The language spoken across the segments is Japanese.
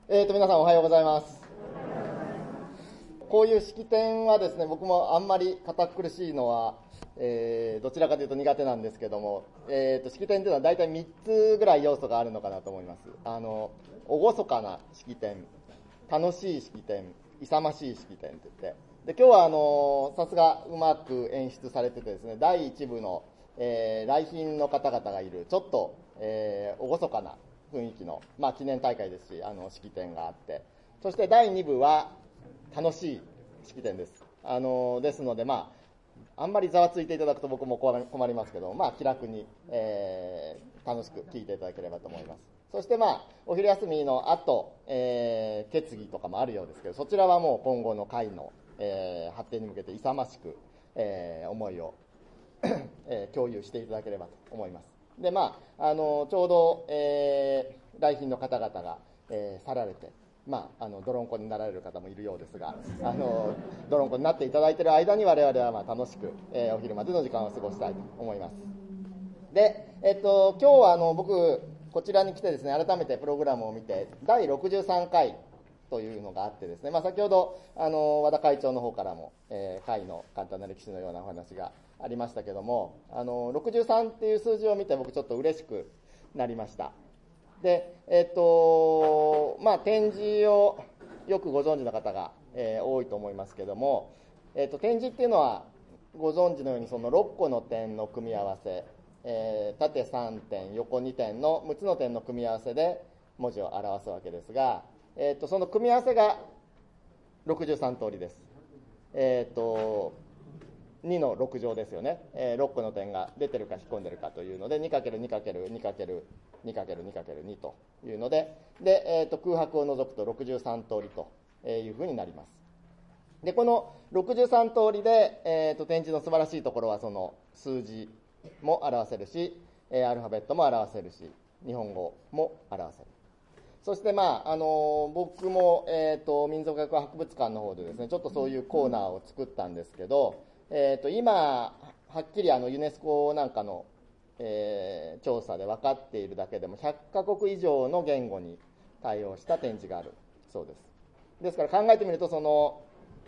皆さんおはようございます。こういう式典はですね、僕もあんまり堅苦しいのは、どちらかというと苦手なんですけども、式典というのは大体3つぐらい要素があるのかなと思います。厳かな式典、楽しい式典、勇ましい式典といって、で今日はさすがうまく演出されててですね、第1部の、来賓の方々がいる、ちょっと、厳かな雰囲気の、記念大会ですし、式典があって、そして第2部は楽しい式典です。ですので、あんまりざわついていただくと僕も困りますけど、気楽に、楽しく聞いていただければと思います。そしてお昼休みの後、決議とかもあるようですけど、そちらはもう今後の会の、発展に向けて勇ましく、思いを共有していただければと思います。で、ちょうど、来賓の方々が、去られて、泥んこになられる方もいるようですが、泥んこになっていただいている間に我々は楽しく、お昼までの時間を過ごしたいと思います。で、今日は僕、こちらに来てですね、改めてプログラムを見て、第63回というのがあってですね、先ほど和田会長の方からも、会の簡単な歴史のようなお話がありましたけども、63っていう数字を見て僕ちょっと嬉しくなりました。で、展示をよくご存知の方が、多いと思いますけども、展示っていうのはご存知のようにその6個の点の組み合わせ、縦3点横2点の6つの点の組み合わせで文字を表すわけですが、その組み合わせが63通りです。2の6乗ですよね。6個の点が出てるか引っ込んでるかというので 2×2×2×2×2 というので、空白を除くと63通りというふうになります。でこの63通りで、展示の素晴らしいところはその数字も表せるし、アルファベットも表せるし、日本語も表せる。そして僕も、民族学博物館の方でですね、ちょっとそういうコーナーを作ったんですけど、今はっきりユネスコなんかの、調査で分かっているだけでも100カ国以上の言語に対応した展示があるそうです。ですから考えてみるとその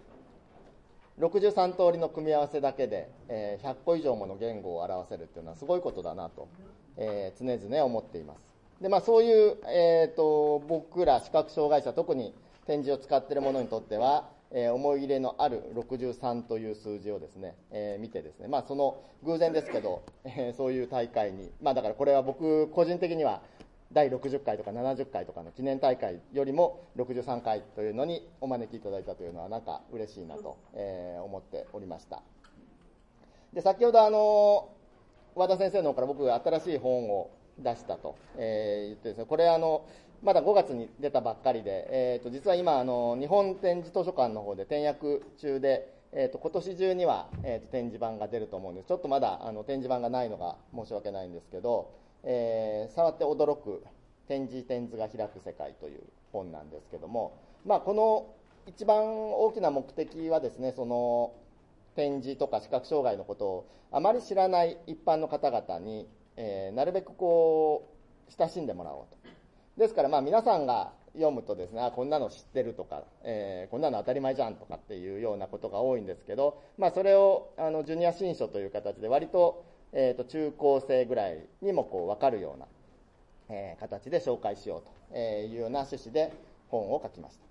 63通りの組み合わせだけで、100個以上もの言語を表せるっていうのはすごいことだなと、常々思っています。でそういう、僕ら視覚障害者、特に展示を使っている者にとっては、思い入れのある63という数字をですね、見てですね、その偶然ですけど、そういう大会に、だからこれは僕個人的には第60回とか70回とかの記念大会よりも63回というのにお招きいただいたというのはなんか嬉しいなと、思っておりました。で先ほど和田先生の方から僕が新しい本を出したと、言ってですね、これまだ5月に出たばっかりで、実は今日本展示図書館の方で点訳中で、今年中には、展示版が出ると思うんです。ちょっとまだ展示版がないのが申し訳ないんですけど、触って驚く展示展図が開く世界という本なんですけども、この一番大きな目的はですね、その展示とか視覚障害のことをあまり知らない一般の方々に、なるべくこう親しんでもらおうと。ですから皆さんが読むとですね、こんなの知ってるとか、こんなの当たり前じゃんとかっていうようなことが多いんですけど、それをジュニア新書という形で割と、中高生ぐらいにもこう分かるような、形で紹介しようというような趣旨で本を書きました。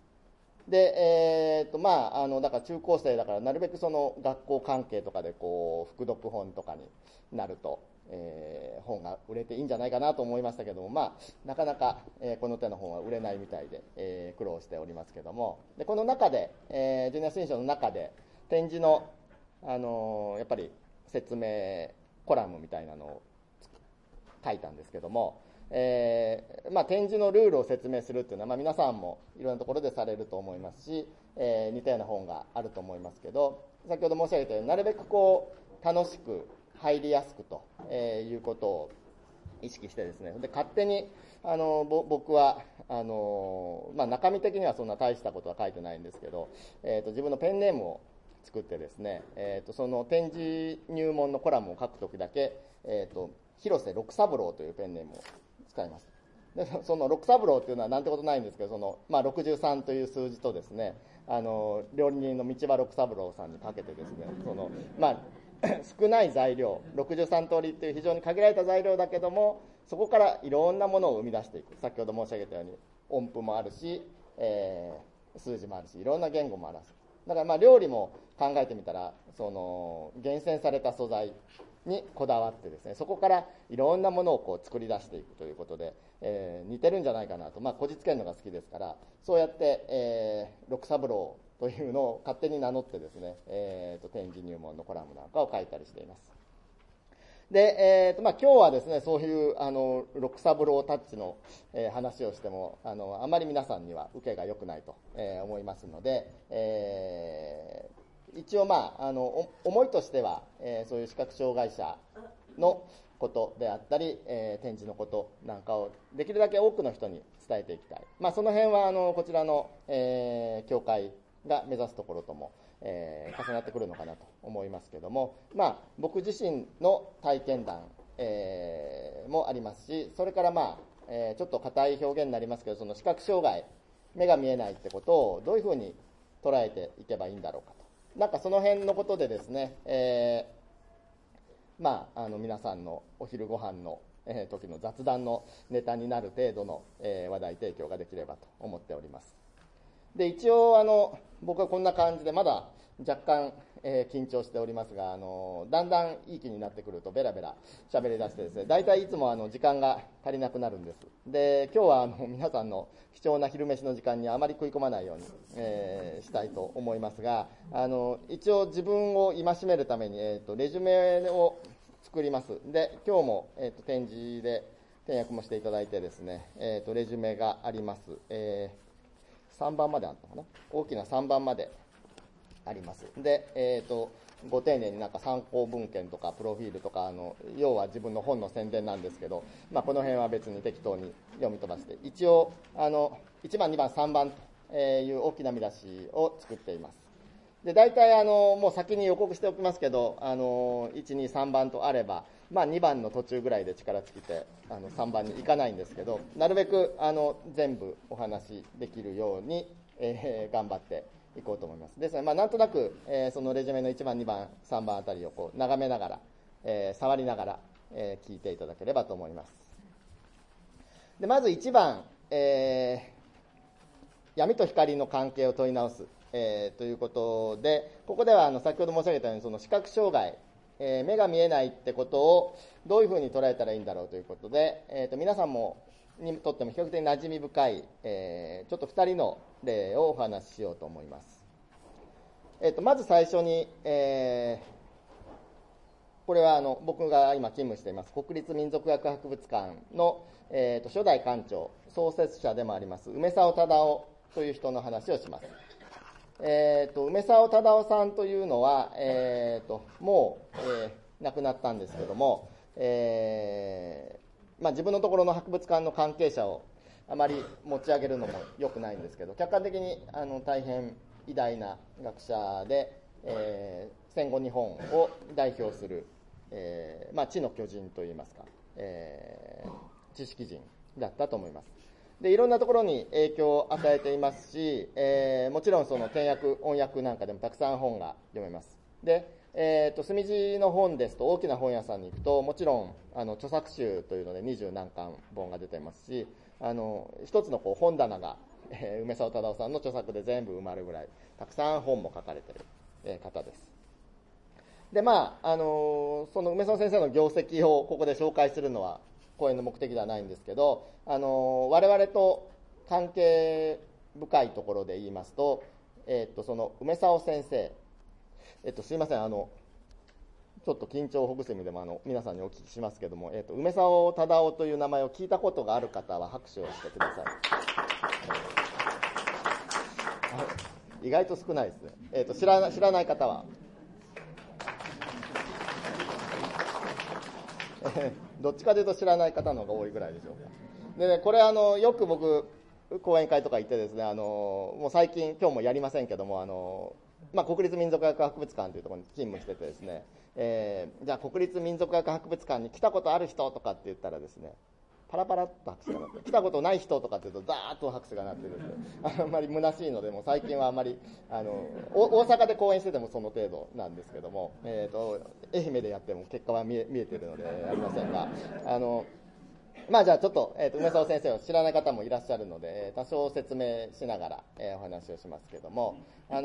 で、だから中高生だからなるべくその学校関係とかでこう副読本とかになると、本が売れていいんじゃないかなと思いましたけども、なかなか、この手の本は売れないみたいで、苦労しておりますけども、でこの中で、ジュニア新書の中で展示の、やっぱり説明コラムみたいなのを書いたんですけども、展示のルールを説明するっていうのは、皆さんもいろんなところでされると思いますし、似たような本があると思いますけど、先ほど申し上げたようになるべくこう楽しく入りやすくと、いうことを意識してですね、で勝手に僕は中身的にはそんな大したことは書いてないんですけど、自分のペンネームを作ってですね、その展示入門のコラムを書くときだけ、広瀬六三郎というペンネームを使います。 でその六三郎っていうのはなんてことないんですけど、63という数字とですね、料理人の道場六三郎さんにかけてですね、少ない材料、63通りっていう非常に限られた材料だけども、そこからいろんなものを生み出していく。先ほど申し上げたように音符もあるし、数字もあるし、いろんな言語もあるし、だから料理も考えてみたら、厳選された素材にこだわってですね、そこからいろんなものを作り出していくということで、似てるんじゃないかなと、こじつけるのが好きですから、そうやって、六三郎というのを勝手に名乗ってですね、点字入門のコラムなんかを書いたりしています。で、今日はですね、そういう六三郎タッチの、話をしてもあまり皆さんには受けが良くないと、思いますので、一応思いとしては、そういう視覚障害者のことであったり、展示のことなんかをできるだけ多くの人に伝えていきたい、その辺はこちらの、教会が目指すところとも、重なってくるのかなと思いますけども、僕自身の体験談、もありますし、それからちょっと硬い表現になりますけど、その視覚障害、目が見えないってことをどういうふうに捉えていけばいいんだろうかと、なんかその辺のことでですね、皆さんのお昼ご飯の、時の雑談のネタになる程度の、話題提供ができればと思っております。で、一応僕はこんな感じでまだ若干、緊張しておりますが、だんだんいい気になってくるとベラベラ喋り出してですね、大体いつも時間が足りなくなるんです。で、今日は皆さんの貴重な昼飯の時間にあまり食い込まないように、したいと思いますが、一応自分を戒めるために、レジュメを作ります。で、今日も、展示で点訳もしていただいてですね、レジュメがあります。3番まであったかな、大きな3番まであります。で、ご丁寧になんか参考文献とかプロフィールとか要は自分の本の宣伝なんですけど、この辺は別に適当に読み飛ばして、一応1番2番3番という大きな見出しを作っています。で、大体もう先に予告しておきますけど、1、2、3番とあれば、2番の途中ぐらいで力尽きて3番に行かないんですけど、なるべく全部お話しできるように、頑張っていこうと思います。ですので、なんとなく、そのレジュメの1番、2番、3番あたりを眺めながら、触りながら、聞いていただければと思います。で、まず1番、闇と光の関係を問い直す、ということで、ここでは先ほど申し上げたように、その視覚障害、目が見えないってことをどういうふうに捉えたらいいんだろうということで、皆さんにとっても比較的馴染み深い、ちょっと2人の例をお話ししようと思います。まず最初に、これは僕が今勤務しています国立民族学博物館の、初代館長、創設者でもあります梅沢忠夫という人の話をします。梅沢忠夫さんというのは、もう、亡くなったんですけども、自分のところの博物館の関係者をあまり持ち上げるのも良くないんですけど、客観的に大変偉大な学者で、戦後日本を代表する、知の巨人といいますか、知識人だったと思います。で、いろんなところに影響を与えていますし、もちろんその点訳音訳なんかでもたくさん本が読めます。で、墨地の本ですと大きな本屋さんに行くと、もちろん著作集というので20何巻本が出ていますし、一つの本棚が、梅沢忠夫さんの著作で全部埋まるぐらいたくさん本も書かれている、方です。で、その梅沢先生の業績をここで紹介するのは講演の目的ではないんですけど、我々と関係深いところで言いますと、その梅沢先生、すいません、ちょっと緊張をほぐす意味でも皆さんにお聞きしますけども、梅沢忠夫という名前を聞いたことがある方は拍手をしてください。意外と少ないですね。知らない方はどっちかというと知らない方の方が多いぐらいでしょうか。でね、これよく僕講演会とか行ってですね、もう最近今日もやりませんけども国立民族学博物館というところに勤務しててですね、じゃあ国立民族学博物館に来たことある人とかって言ったらですね、 パラパラっと拍手が鳴って、来たことない人とかっていうとザーッと拍手が鳴ってるんで、あんまり虚しいので、もう最近はあんまり大阪で講演しててもその程度なんですけども、愛媛でやっても結果は見えてるのでありませんが、まあじゃあちょっと、梅沢先生を知らない方もいらっしゃるので、多少説明しながら、お話をしますけども、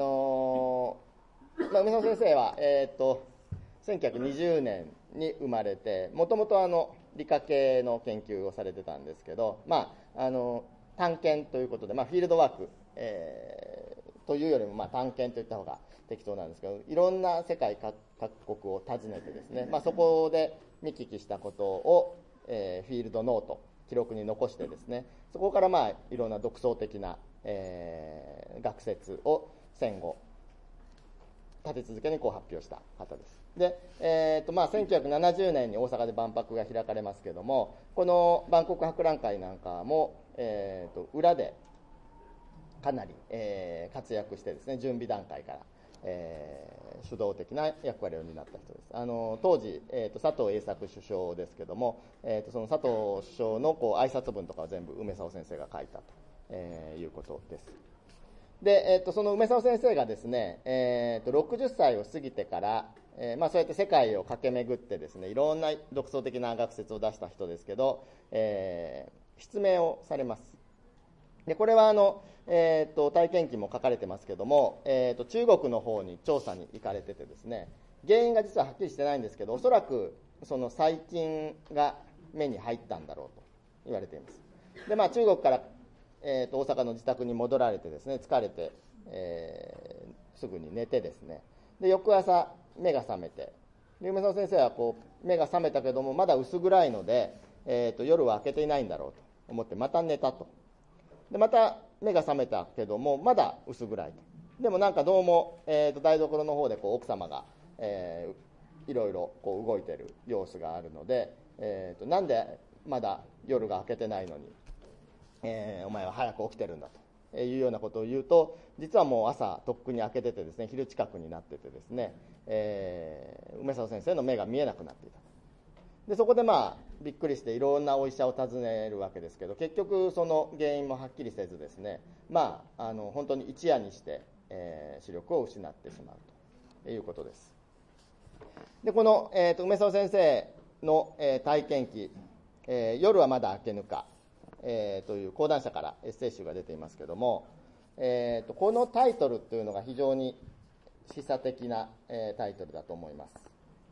梅沢先生は、1920年に生まれて、もともと理科系の研究をされてたんですけど、探検ということで、フィールドワーク、というよりも探検といった方が適当なんですけど、いろんな世界各国を訪ねてですね、そこで見聞きしたことを、フィールドノート、記録に残してですね、そこからいろんな独創的な、学説を戦後立て続けに発表した方です。で、1970年に大阪で万博が開かれますけども、この万国博覧会なんかも、裏でかなり、活躍してですね、準備段階から、主導的な役割を担った人です。当時、佐藤栄作首相ですけども、その佐藤首相の挨拶文とかは全部梅沢先生が書いたと、いうことです。で、その梅沢先生がですね、60歳を過ぎてから、そうやって世界を駆け巡ってですね、いろんな独創的な学説を出した人ですけど、失明をされます。でこれは体験記も書かれてますけども、中国の方に調査に行かれててですね、原因が実ははっきりしてないんですけど、おそらくその細菌が目に入ったんだろうと言われています。で、中国から、大阪の自宅に戻られてですね、疲れて、すぐに寝てですね、で翌朝目が覚めて、で梅沢先生は目が覚めたけどもまだ薄暗いので、夜は明けていないんだろうと思ってまた寝たと。でまた目が覚めたけどもまだ薄暗いと。でもどうも、台所の方で奥様が、いろいろ動いてる様子があるので、なんでまだ夜が明けてないのに、お前は早く起きてるんだというようなことを言うと、実はもう朝とっくに明けててですね、昼近くになっててですね、梅沢先生の目が見えなくなっていた。でそこでびっくりしていろんなお医者を訪ねるわけですけど、結局その原因もはっきりせずですね、本当に一夜にして、視力を失ってしまうということです。でこの、梅沢先生の、体験記、夜はまだ明けぬか、という講談社からエッセイ集が出ていますけども、このタイトルというのが非常に示唆的な、タイトルだと思います。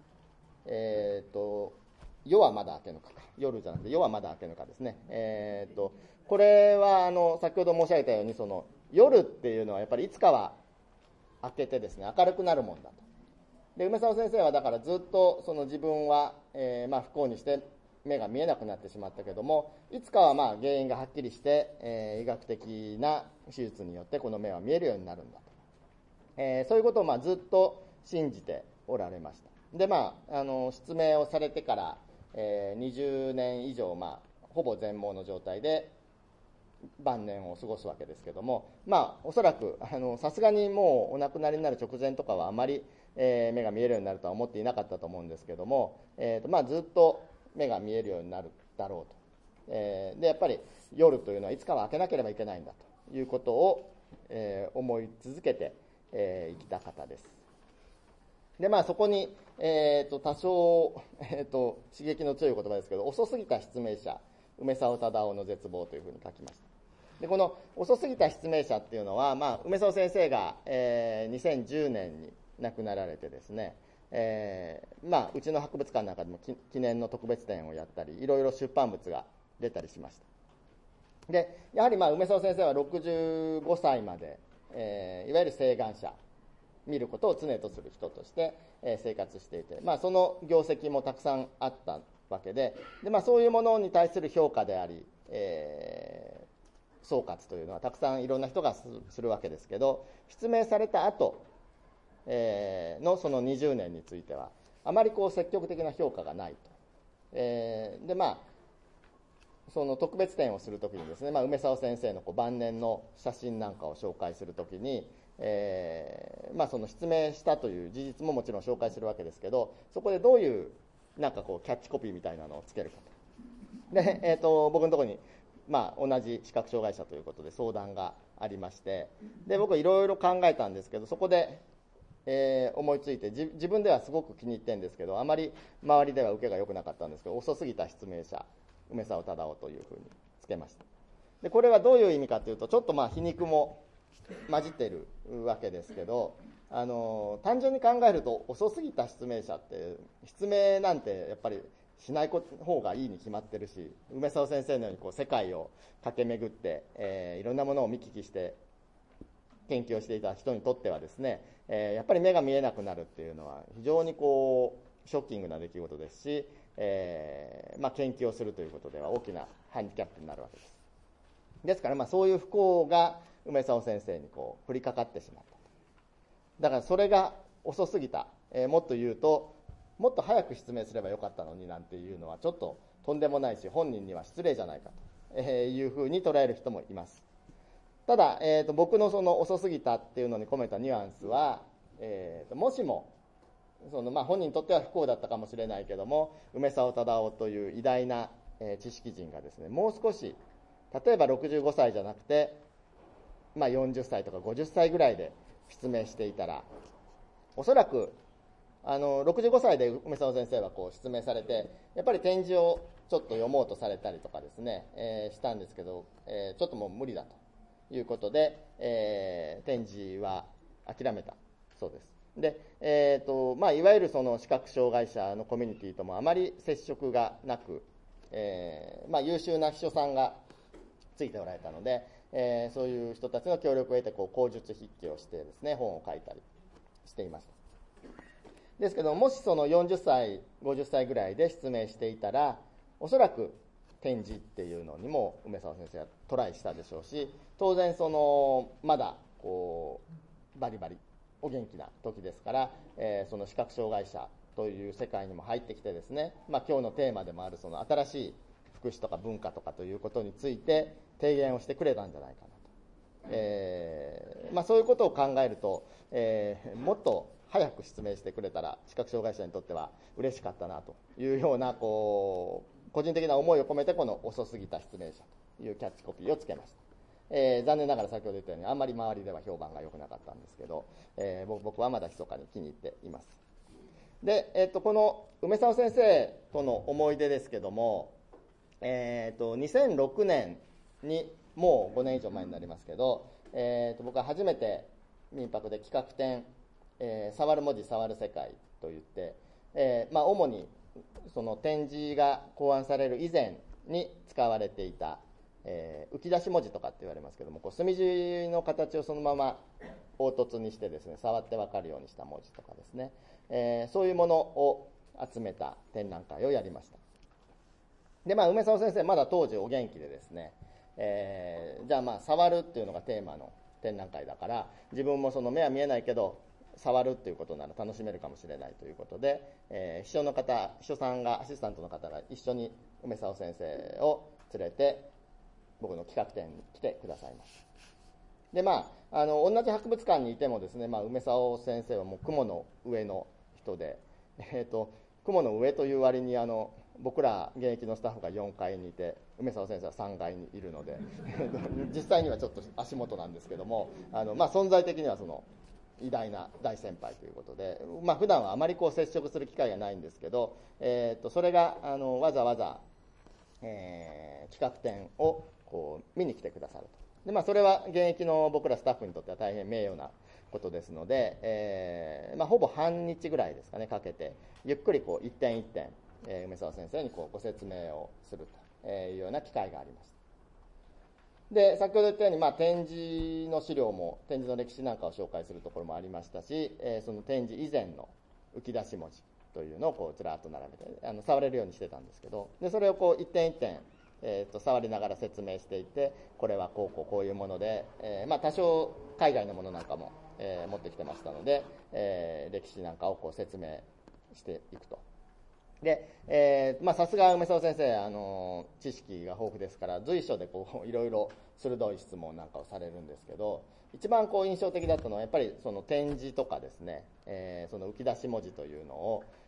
夜はまだ明けぬか、夜じゃなくて夜はまだ明けぬかですね。これは先ほど申し上げたように、その夜っていうのはやっぱりいつかは明けてですね、明るくなるもんだと。で梅沢先生はだからずっとその自分は、不幸にして目が見えなくなってしまったけども、いつかは原因がはっきりして、医学的な手術によってこの目は見えるようになるんだと、そういうことをずっと信じておられました。で失明をされてから、20年以上、ほぼ全盲の状態で晩年を過ごすわけですけども、おそらくさすがにもうお亡くなりになる直前とかはあまり、目が見えるようになるとは思っていなかったと思うんですけども、ずっと目が見えるようになるだろうと、でやっぱり夜というのはいつかは明けなければいけないんだということを、思い続けて、生きた方です。でそこに、多少、刺激の強い言葉ですけど、遅すぎた失明者梅沢忠夫の絶望というふうに書きました。でこの遅すぎた失明者っていうのは、梅沢先生が、2010年に亡くなられてですね、うちの博物館なんかでも記念の特別展をやったり、いろいろ出版物が出たりしました。でやはり梅沢先生は65歳まで、いわゆる晴眼者、見ることを常とする人として、生活していて、その業績もたくさんあったわけで、そういうものに対する評価であり、総括というのはたくさんいろんな人がするわけですけど、失明された後、のその20年についてはあまり積極的な評価がないと。でその特別展をするときにですね、梅沢先生の晩年の写真なんかを紹介するときに、その失明したという事実ももちろん紹介するわけですけど、そこでどういうキャッチコピーみたいなのをつけるかで、僕のところに、同じ視覚障害者ということで相談がありまして、で僕いろいろ考えたんですけど、そこで、思いついて、自分ではすごく気に入ってるんですけど、あまり周りでは受けが良くなかったんですけど、遅すぎた失明者梅沢忠夫というふうにつけました。でこれはどういう意味かというと、ちょっと皮肉も混じっているわけですけど、単純に考えると遅すぎた失明者って失明なんてやっぱりしない方がいいに決まってるし、梅沢先生のように世界を駆け巡って、いろんなものを見聞きして研究をしていた人にとってはですね、やっぱり目が見えなくなるっていうのは非常にショッキングな出来事ですし、研究をするということでは大きなハンディキャップになるわけです。ですからそういう不幸が梅沢先生に降りかかってしまった。だからそれが遅すぎた、もっと言うともっと早く失明すればよかったのになんていうのはちょっととんでもないし、本人には失礼じゃないかというふうに捉える人もいます。ただ、僕のその遅すぎたっていうのに込めたニュアンスは、もしも本人にとっては不幸だったかもしれないけども、梅沢忠夫という偉大な、知識人がですね、もう少し例えば65歳じゃなくて、40歳とか50歳ぐらいで失明していたら、おそらく65歳で梅沢先生は失明されて、やっぱり展示をちょっと読もうとされたりとかですね、したんですけど、ちょっともう無理だということで、展示は諦めたそうです。で、いわゆるその視覚障害者のコミュニティともあまり接触がなく、優秀な秘書さんがついておられたので、そういう人たちの協力を得て口述筆記をしてですね、本を書いたりしていました。ですけどもしその40歳50歳ぐらいで失明していたら、おそらく展示っていうのにも梅沢先生はトライしたでしょうし、当然まだバリバリお元気な時ですから、その視覚障害者という世界にも入ってきてですね、今日のテーマでもあるその新しい福祉とか文化とかということについて提言をしてくれたんじゃないかなと、そういうことを考えると、もっと早く失明してくれたら視覚障害者にとっては嬉しかったなというような個人的な思いを込めて、この遅すぎた失明者というキャッチコピーをつけました。残念ながら先ほど言ったようにあんまり周りでは評判が良くなかったんですけど、僕はまだ密かに気に入っています。で、この梅沢先生との思い出ですけども、2006年にもう5年以上前になりますけど、僕は初めて民泊で企画展、触る文字触る世界といって、主にその展示が考案される以前に使われていた、浮き出し文字とかって言われますけども、墨字の形をそのまま凹凸にしてですね、触って分かるようにした文字とかですね、そういうものを集めた展覧会をやりました。で梅沢先生まだ当時お元気でですね、じゃあ触るっていうのがテーマの展覧会だから、自分もその目は見えないけど触るっていうことなら楽しめるかもしれないということで、秘書さんがアシスタントの方が一緒に梅沢先生を連れて僕の企画展に来てくださいました。で同じ博物館にいてもですね、梅沢先生はもう雲の上の人で、雲の上という割に僕ら現役のスタッフが4階にいて、梅沢先生は3階にいるので実際にはちょっと足元なんですけども、存在的にはその偉大な大先輩ということで、普段はあまり接触する機会がないんですけど、それがわざわざ、企画展を見に来てくださると。でそれは現役の僕らスタッフにとっては大変名誉なことですので、ほぼ半日ぐらいですかねかけて、ゆっくり一点一点、梅沢先生にご説明をするというような機会がありました。で先ほど言ったように、展示の資料も展示の歴史なんかを紹介するところもありましたし、その展示以前の浮き出し文字というのをずらっと並べて触れるようにしてたんですけど、でそれを一点一点、触りながら説明していて、これはこういうもので、多少海外のものなんかも、持ってきてましたので、歴史なんかを説明していくと。でさすが梅沢先生、知識が豊富ですから随所でいろいろ鋭い質問なんかをされるんですけど、一番印象的だったのはやっぱりその展示とかですね、その浮き出し文字というのを、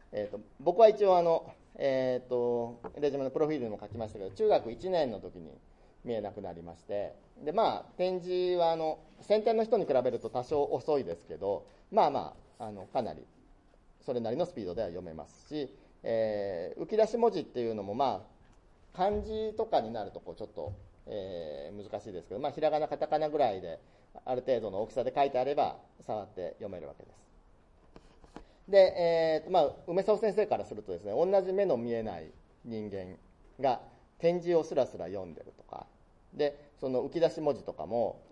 僕は一応レジュメのプロフィールにも書きましたけど、中学1年の時に見えなくなりまして、で展示は先天の人に比べると多少遅いですけど、かなりそれなりのスピードでは読めますし、浮き出し文字っていうのも漢字とかになるとちょっと、難しいですけど、ひらがなカタカナぐらいである程度の大きさで書いてあれば触って読めるわけです。で、梅沢先生からするとですね、同じ目の見えない人間が点字をスラスラ読んでるとかで、その浮き出し文字とかも、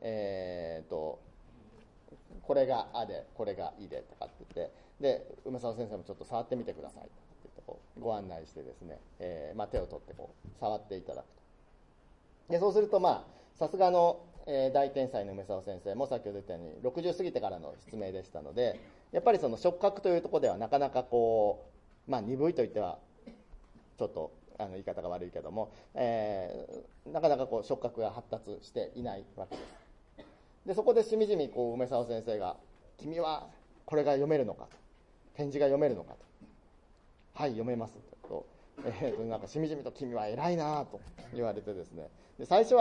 これがあでこれがいでとかって言って、で梅沢先生もちょっと触ってみてくださいって言ってご案内してですね、手を取って触っていただくと。でそうするとさすがの大天才の梅沢先生も先ほど言ったように60過ぎてからの失明でしたので、やっぱりその触覚というところではなかなか鈍いといってはちょっと言い方が悪いけども、なかなか触覚が発達していないわけです。でそこでしみじみ梅沢先生が「君はこれが読めるのか」と「点字が読めるのか」と「はい読めます」となんかしみじみと「君は偉いな」と言われてですね、で最初は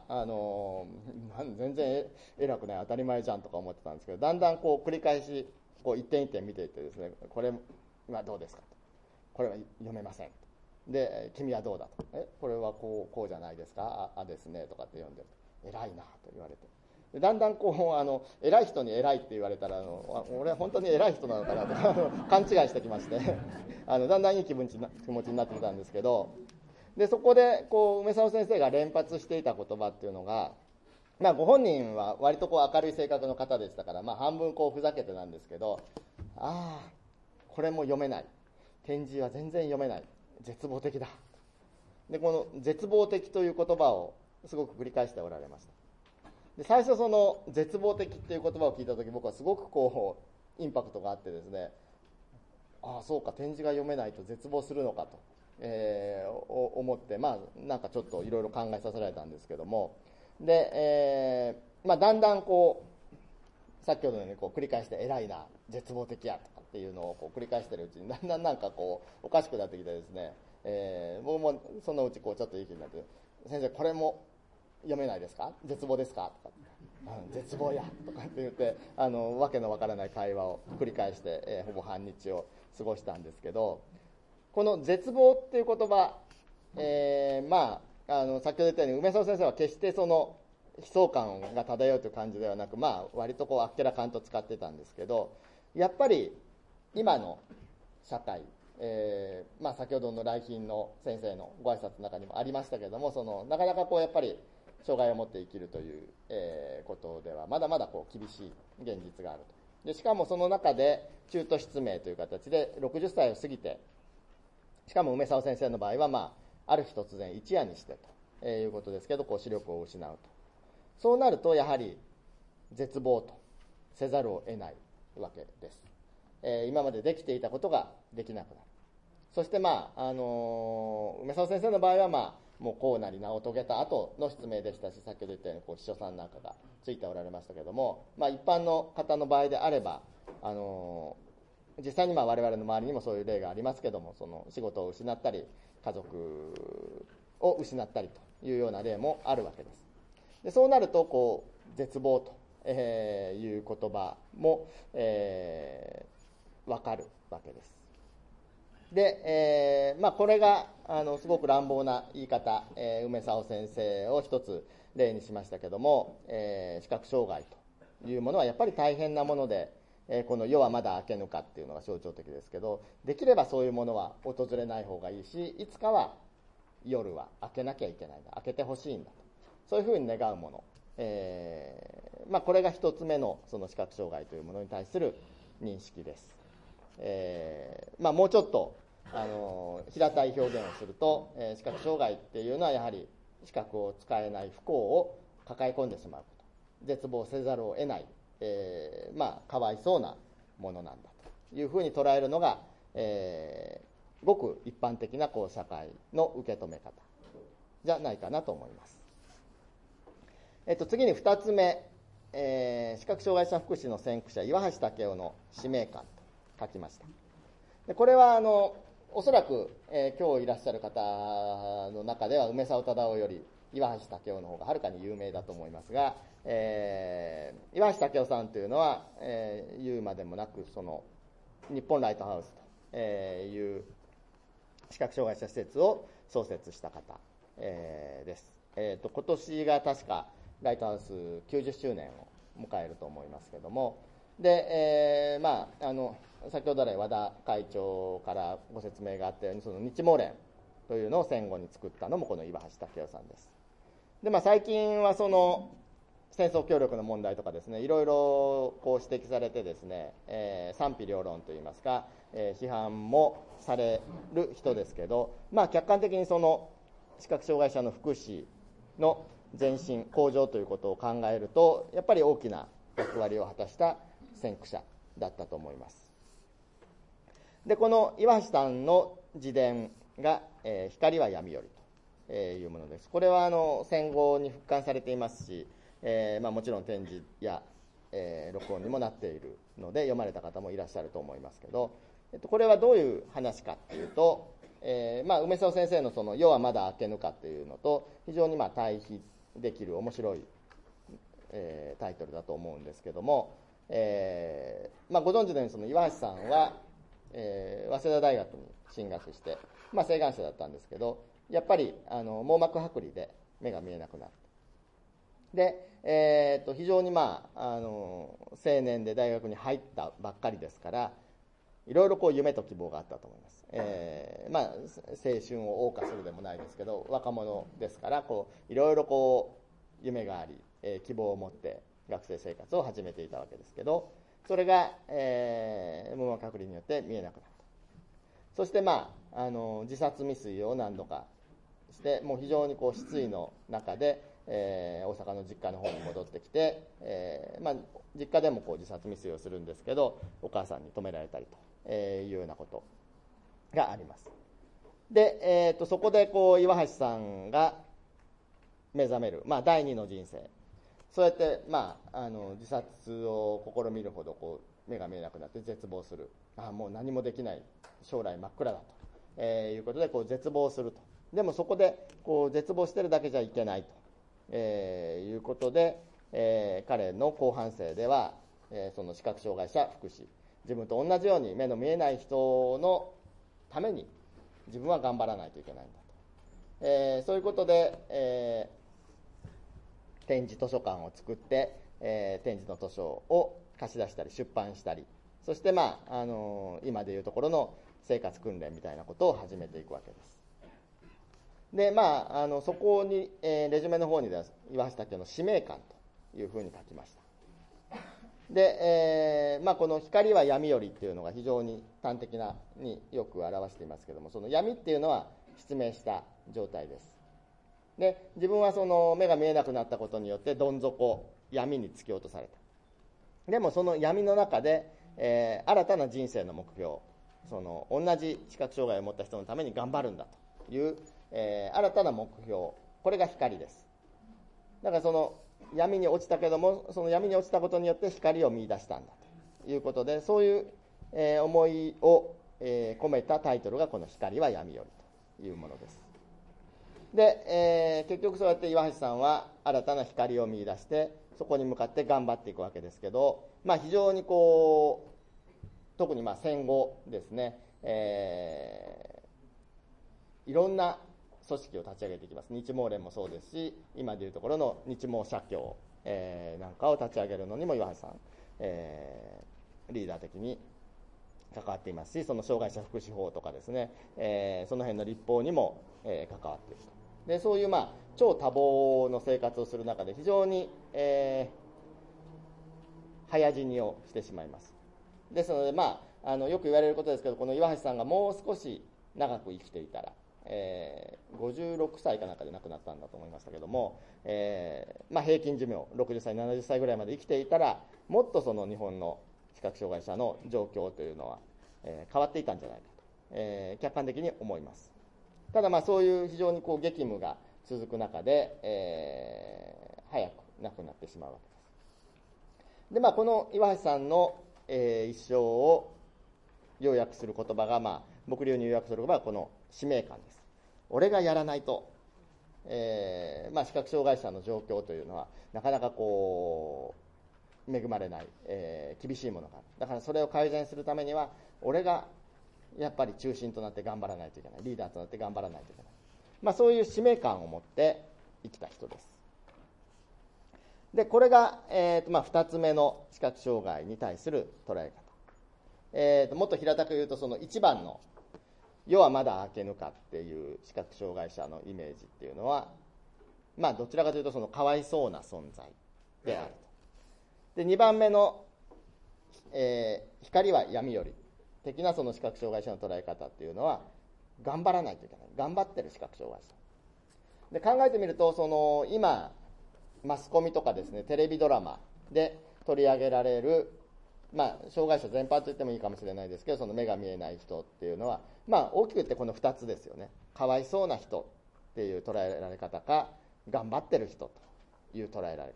全然偉くない当たり前じゃんとか思ってたんですけど、だんだん繰り返し一点一点見ていってですね、これはどうですかと、これは読めませんで、君はどうだと、これはこうじゃないですか、あですねとかって読んでる、偉いなと言われて、でだんだん偉い人に偉いって言われたら俺は本当に偉い人なのかなとか勘違いしてきましてだんだんいい気持ちになってきたんですけど、でそこで梅沢先生が連発していた言葉っていうのが、ご本人は割と明るい性格の方でしたから、半分ふざけてなんですけど、これも読めない、点字は全然読めない、絶望的だ。でこの絶望的という言葉をすごく繰り返しておられました。で最初その絶望的っていう言葉を聞いた時、僕はすごくインパクトがあってですね、そうか、点字が読めないと絶望するのかと、思ってなんかちょっといろいろ考えさせられたんですけども、で、だんだん先ほどのように繰り返して偉いな、絶望的やとかっていうのを繰り返してるうちにだんだんなんかおかしくなってきてですね、僕もそのうちちょっといい気になって、先生これも読めないですか、絶望ですかとか、絶望やとかって言ってわけのわからない会話を繰り返して、ほぼ半日を過ごしたんですけど、この絶望っていう言葉、先ほど言ったように梅沢先生は決してその悲壮感が漂うという感じではなく、割とあっけらかんと使ってたんですけど、やっぱり今の社会、先ほどの来賓の先生のご挨拶の中にもありましたけれども、なかなかやっぱり障害を持って生きるという、ことではまだまだ厳しい現実があると。でしかもその中で中途失明という形で60歳を過ぎて、しかも梅沢先生の場合は、ある日突然一夜にしてということですけど、視力を失うと。そうなるとやはり絶望とせざるを得ないわけです。今までできていたことができなくなる。そして梅沢先生の場合はもうこうなり名を遂げた後の失明でしたし、先ほど言ったように秘書さんなんかがついておられましたけども、一般の方の場合であれば実際に我々の周りにもそういう例がありますけども、その仕事を失ったり家族を失ったりというような例もあるわけです。でそうなると絶望という言葉も、分かるわけです。で、これがすごく乱暴な言い方、梅沢先生を一つ例にしましたけども、視覚障害というものはやっぱり大変なもので、この世はまだ明けぬかっていうのが象徴的ですけど、できればそういうものは訪れない方がいいし、いつかは夜は明けなきゃいけないんだ、明けてほしいんだと、そういうふうに願うもの、これが一つ目のその視覚障害というものに対する認識です。もうちょっと平たい表現をすると、視覚障害っていうのはやはり視覚を使えない不幸を抱え込んでしまうこと、絶望せざるを得ない、かわいそうなものなんだというふうに捉えるのが、ごく一般的な社会の受け止め方じゃないかなと思います。次に2つ目、視覚障害者福祉の先駆者岩橋武雄の使命感と書きました。 でこれはおそらく、今日いらっしゃる方の中では梅沢忠夫より岩橋武夫の方がはるかに有名だと思いますが、岩橋武夫さんというのは、言うまでもなくその日本ライトハウスという視覚障害者施設を創設した方、です。今年が確かライトハウス90周年を迎えると思いますけれども、で、先ほど来和田会長からご説明があったように、その日毛連というのを戦後に作ったのもこの岩橋武夫さんです。で、最近はその戦争協力の問題とかですね、いろいろこう指摘されてですね、賛否両論といいますか、批判もされる人ですけど、客観的にその視覚障害者の福祉の前進向上ということを考えると、やっぱり大きな役割を果たした先駆者だったと思います。で、この岩橋さんの自伝が、光は闇よりというものです。これは戦後に復刊されていますし、もちろん展示や、録音にもなっているので読まれた方もいらっしゃると思いますけど、これはどういう話かというと、梅沢先生のその夜はまだ明けぬかというのと非常に対比できる面白い、タイトルだと思うんですけども、ご存知のようにその岩橋さんは、早稲田大学に進学して、晴眼者だったんですけど、やっぱり網膜剥離で目が見えなくなって、で、非常に青年で大学に入ったばっかりですからいろいろこう夢と希望があったと思います。青春を謳歌するでもないですけど、若者ですからこういろいろこう夢があり、希望を持って学生生活を始めていたわけですけど、それが、網膜剥離によって見えなくなった。そして自殺未遂を何度かして、もう非常にこう失意の中で、大阪の実家の方に戻ってきて、実家でもこう自殺未遂をするんですけど、お母さんに止められたりというようなことがあります。で、そこでこう岩橋さんが目覚める、第二の人生、そうやって、自殺を試みるほどこう目が見えなくなって絶望する、もう何もできない、将来真っ暗だと、いうことでこう絶望すると。でもそこでこう絶望してるだけじゃいけないと、いうことで、彼の後半生では、その視覚障害者福祉、自分と同じように目の見えない人のために自分は頑張らないといけないんだと、そういうことで、展示図書館を作って、展示の図書を貸し出したり出版したり、そして今でいうところの生活訓練みたいなことを始めていくわけです。で、そこに、レジュメの方には岩橋武の使命感というふうに書きました。で、この光は闇よりっていうのが非常に端的によく表していますけども、その闇っていうのは失明した状態です。で、自分はその目が見えなくなったことによってどん底、闇に突き落とされた。でもその闇の中で、新たな人生の目標、その同じ視覚障害を持った人のために頑張るんだという、新たな目標、これが光です。だからその闇に落ちたけども、その闇に落ちたことによって光を見出したんだということで、そういう、思いを、込めたタイトルがこの光は闇よりというものです。で、結局そうやって岩橋さんは新たな光を見出してそこに向かって頑張っていくわけですけど、非常にこう特に戦後ですね、いろんな組織を立ち上げていきます。日毛連もそうですし、今でいうところの日毛社協、なんかを立ち上げるのにも岩橋さん、リーダー的に関わっていますし、その障害者福祉法とかですね、その辺の立法にも、関わっていると。で、そういう超多忙の生活をする中で非常に、早死にをしてしまいます。ですので、よく言われることですけど、この岩橋さんがもう少し長く生きていたら、56歳かなんかで亡くなったんだと思いましたけども、平均寿命60歳70歳ぐらいまで生きていたら、もっとその日本の視覚障害者の状況というのは、変わっていたんじゃないかと、客観的に思います。ただそういう非常にこう激務が続く中で、早く亡くなってしまうわけです。で、この岩橋さんの、一生を要約する言葉が、僕流に要約する言葉はこの使命感です。俺がやらないと、視覚障害者の状況というのはなかなか恵まれない、厳しいものがある。だからそれを改善するためには俺がやっぱり中心となって頑張らないといけない、リーダーとなって頑張らないといけない、そういう使命感を持って生きた人です。でこれが、2つ目の視覚障害に対する捉え方、もっと平たく言うとその1番の世はまだ明けぬかっていう視覚障害者のイメージっていうのは、どちらかというとそのかわいそうな存在であると。で2番目の、光は闇より的なその視覚障害者の捉え方っていうのは頑張らないといけない、頑張ってる視覚障害者で、考えてみるとその今マスコミとかですね、テレビドラマで取り上げられる、障害者全般と言ってもいいかもしれないですけど、その目が見えない人っていうのは、大きく言ってこの2つですよね。かわいそうな人っていう捉えられ方か、頑張ってる人という捉えられ方です。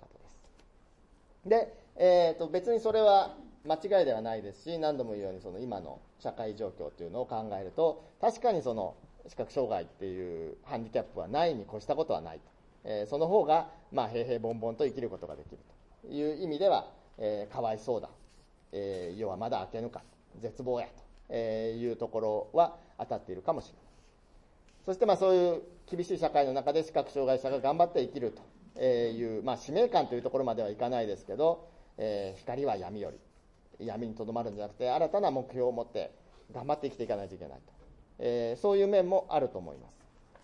で、別にそれは間違いではないですし、何度も言うようにその今の社会状況というのを考えると、確かにその視覚障害っていうハンディキャップはないに越したことはないと、その方が平々凡々と生きることができるという意味では、かわいそうだ、世はまだ明けぬか、絶望やというところは当たっているかもしれない。そしてそういう厳しい社会の中で視覚障害者が頑張って生きるという、使命感というところまではいかないですけど、光は闇より、闇にとどまるんじゃなくて新たな目標を持って頑張って生きていかないといけないと、そういう面もあると思います。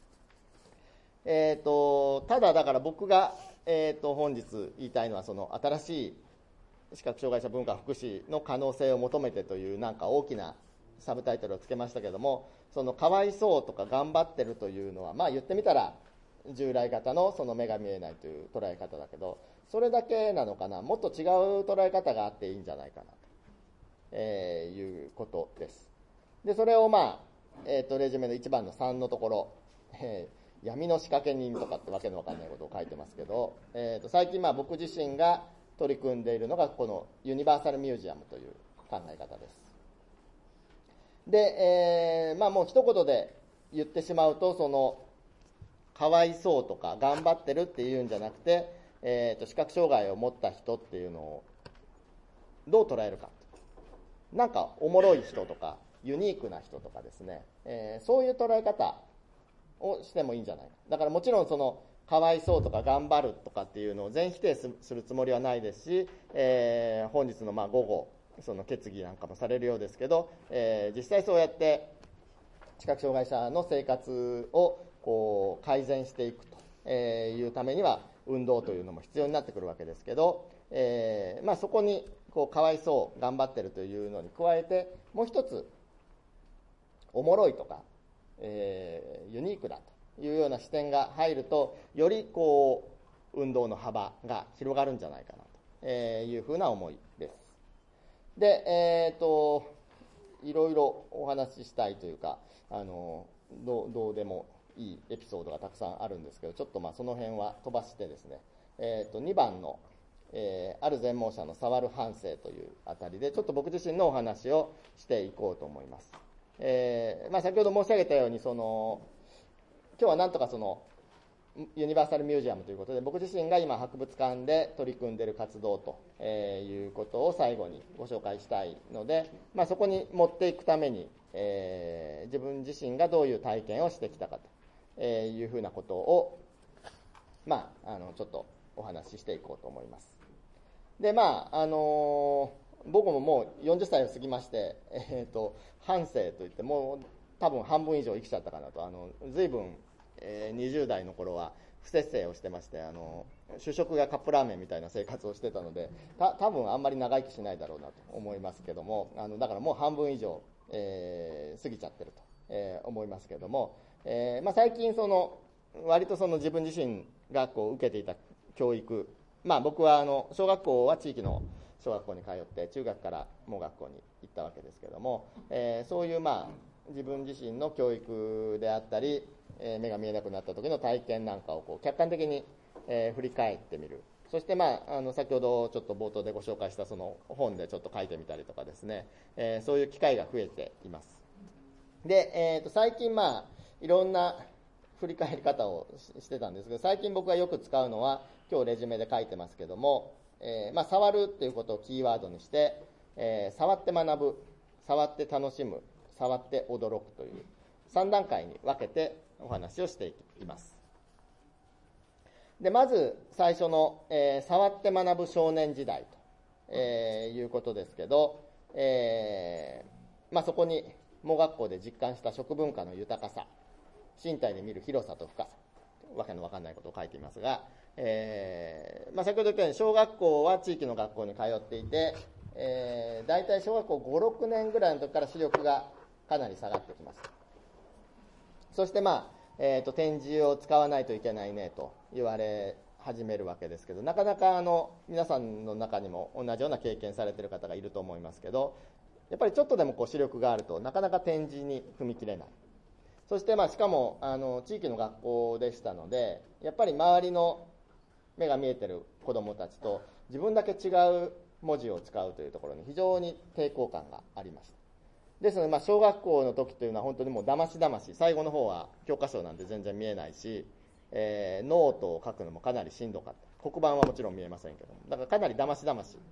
ただだから僕が、本日言いたいのはその新しい視覚障害者文化福祉の可能性を求めてというなんか大きなサブタイトルをつけましたけども、そのかわいそうとか頑張ってるというのは言ってみたら従来型のその目が見えないという捉え方だけど、それだけなのかな、もっと違う捉え方があっていいんじゃないかなと、いうことです。でそれをレジュメの1番の3のところ、闇の仕掛け人とかってわけのわかんないことを書いてますけど、最近僕自身が取り組んでいるのがこのユニバーサルミュージアムという考え方です。で、もう一言で言ってしまうと、そのかわいそうとか頑張ってるっていうんじゃなくて、視覚障害を持った人っていうのをどう捉えるか、なんかおもろい人とかユニークな人とかですね、そういう捉え方をしてもいいんじゃないか。だからもちろんそのかわいそうとか頑張るとかっていうのを全否定するつもりはないですし、本日の午後その決議なんかもされるようですけど、実際そうやって視覚障害者の生活を改善していくというためには運動というのも必要になってくるわけですけど、そこにかわいそう頑張ってるというのに加えて、もう一つおもろいとか、ユニークだというような視点が入ると、より運動の幅が広がるんじゃないかなというふうな思いです。で、いろいろお話ししたいというか、どうでもいいエピソードがたくさんあるんですけど、ちょっとその辺は飛ばしてですね、2番の、ある全盲者の触る反省というあたりでちょっと僕自身のお話をしていこうと思います。先ほど申し上げたように今日はなんとかそのユニバーサルミュージアムということで、僕自身が今博物館で取り組んでいる活動ということを最後にご紹介したいので、そこに持っていくために、自分自身がどういう体験をしてきたかというふうなことを、ちょっとお話ししていこうと思います。で僕ももう40歳を過ぎまして、半生といってもう多分半分以上生きちゃったかなと。随分、20代の頃は不摂生をしてまして、主食がカップラーメンみたいな生活をしてたので、多分あんまり長生きしないだろうなと思いますけども、だからもう半分以上、過ぎちゃってると、思いますけども、最近割と自分自身が受けていた教育、僕は小学校は地域の小学校に通って、中学から盲学校に行ったわけですけども、そういう自分自身の教育であったり、目が見えなくなった時の体験なんかを客観的に振り返ってみるそして、先ほどちょっと冒頭でご紹介したその本でちょっと書いてみたりとかですね、そういう機会が増えています。で、最近いろんな振り返り方をしてたんですけど、最近僕がよく使うのは、今日レジュメで書いてますけども、触るっていうことをキーワードにして、触って学ぶ、触って楽しむ、触って驚くという3段階に分けてお話をしていきます。でまず最初の、触って学ぶ少年時代と、いうことですけど、そこに盲学校で実感した食文化の豊かさ、身体で見る広さと深さ、わけのわかんないことを書いていますが、先ほど言ったように小学校は地域の学校に通っていて、大体小学校5、6年ぐらいの時から視力がかなり下がってきます。そして点字を使わないといけないねと言われ始めるわけですけど、なかなか皆さんの中にも同じような経験されている方がいると思いますけど、やっぱりちょっとでも視力があるとなかなか点字に踏み切れない。そしてしかも地域の学校でしたので、やっぱり周りの目が見えてる子どもたちと自分だけ違う文字を使うというところに非常に抵抗感がありました。ですので、小学校の時というのは本当にもうだましだまし、最後の方は教科書なんて全然見えないし、ノートを書くのもかなりしんどかった。黒板はもちろん見えませんけども、だからかなりだましだまし、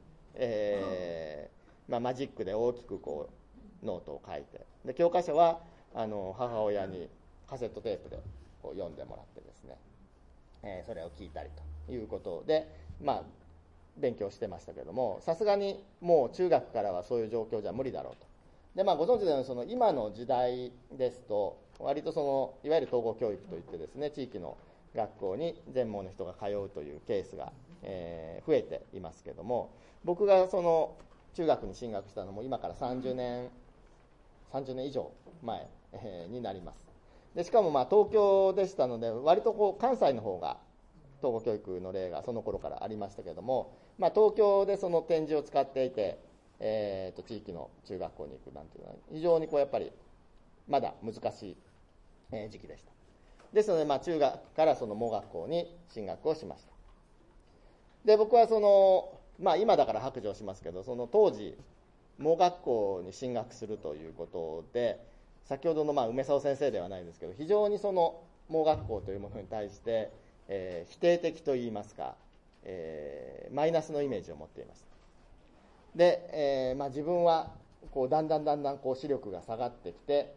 マジックで大きくノートを書いて、で教科書は母親にカセットテープで読んでもらってですね、それを聞いたりということで、勉強してましたけども、さすがにもう中学からはそういう状況じゃ無理だろうと。でご存知のようにその今の時代ですと、割といわゆる統合教育といってですね、地域の学校に全盲の人が通うというケースが、増えていますけども、僕が中学に進学したのも今から30年以上前、になります。でしかも東京でしたので、割と関西の方が統合教育の例がその頃からありましたけども、東京でその点字を使っていて、地域の中学校に行くなんていうのは非常にやっぱりまだ難しい、時期でした。ですので、中学からその盲学校に進学をしました。で僕は今だから白状しますけど、その当時盲学校に進学するということで、先ほどの梅沢先生ではないですけど、非常にその盲学校というものに対して、否定的といいますか、マイナスのイメージを持っていました。で、自分はだんだん視力が下がってきて、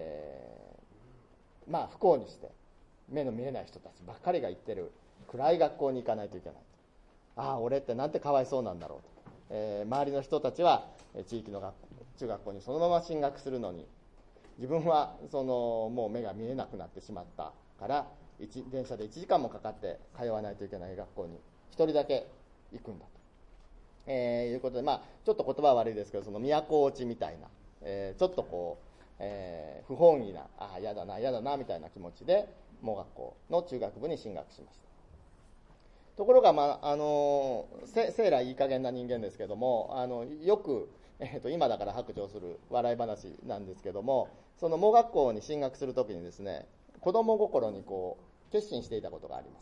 不幸にして目の見えない人たちばっかりが行ってる暗い学校に行かないといけない。俺ってなんてかわいそうなんだろうと、周りの人たちは地域の中学校にそのまま進学するのに、自分はもう目が見えなくなってしまったから電車で1時間もかかって通わないといけない学校に一人だけ行くんだと、いうことで、ちょっと言葉は悪いですけど、その都落ちみたいな、ちょっと不本意な、嫌だなみたいな気持ちで盲学校の中学部に進学しました。ところが、生来いい加減な人間ですけども、よく、今だから白状する笑い話なんですけども、その盲学校に進学するときにですね、子供心に決心していたことがあります。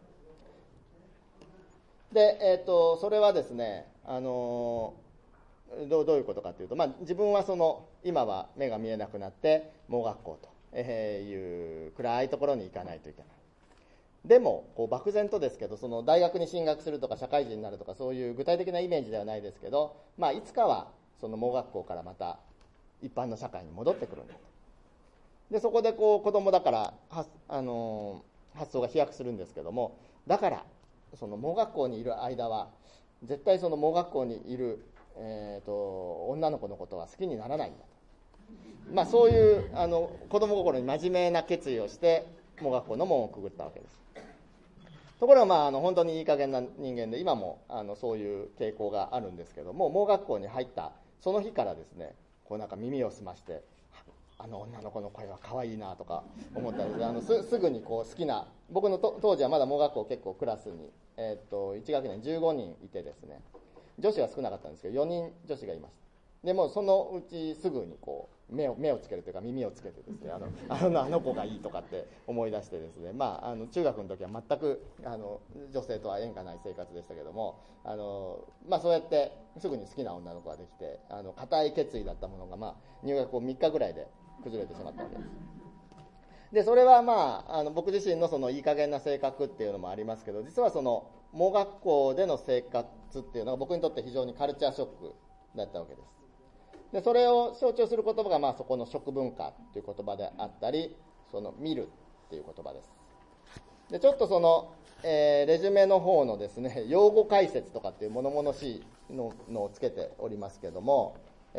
で、それはですね、どういうことかというと、自分は今は目が見えなくなって盲学校という暗いところに行かないといけない。でも漠然とですけど、その大学に進学するとか社会人になるとか、そういう具体的なイメージではないですけど、いつかはその盲学校からまた一般の社会に戻ってくるんだと。でそこで子供だから発想が飛躍するんですけども、だからその盲学校にいる間は絶対その盲学校にいる、女の子のことは好きにならないんだと、そういう子供心に真面目な決意をして盲学校の門をくぐったわけです。ところが本当にいい加減な人間で、今もそういう傾向があるんですけども、盲学校に入ったその日からですね、耳を澄まして、女の子の声は可愛いなとか思ったりすぐに好きな、僕の当時はまだ盲学校結構クラスに、1学年15人いてですね、女子は少なかったんですけど4人女子がいました。でもそのうちすぐに目をつけるというか耳をつけてですね、あの子がいいとかって思い出してですね、中学の時は全く女性とは縁がない生活でしたけども、そうやってすぐに好きな女の子ができて、固い決意だったものが、入学後3日ぐらいで崩れてしまったわけです。でそれは僕自身のそのいい加減な性格っていうのもありますけど、実はその盲学校での生活っていうのが僕にとって非常にカルチャーショックだったわけです。でそれを象徴する言葉がそこの食文化という言葉であったり、その見るっていう言葉です。でちょっとその、レジュメの方のですね、用語解説とかっていう物々しいのをつけておりますけども、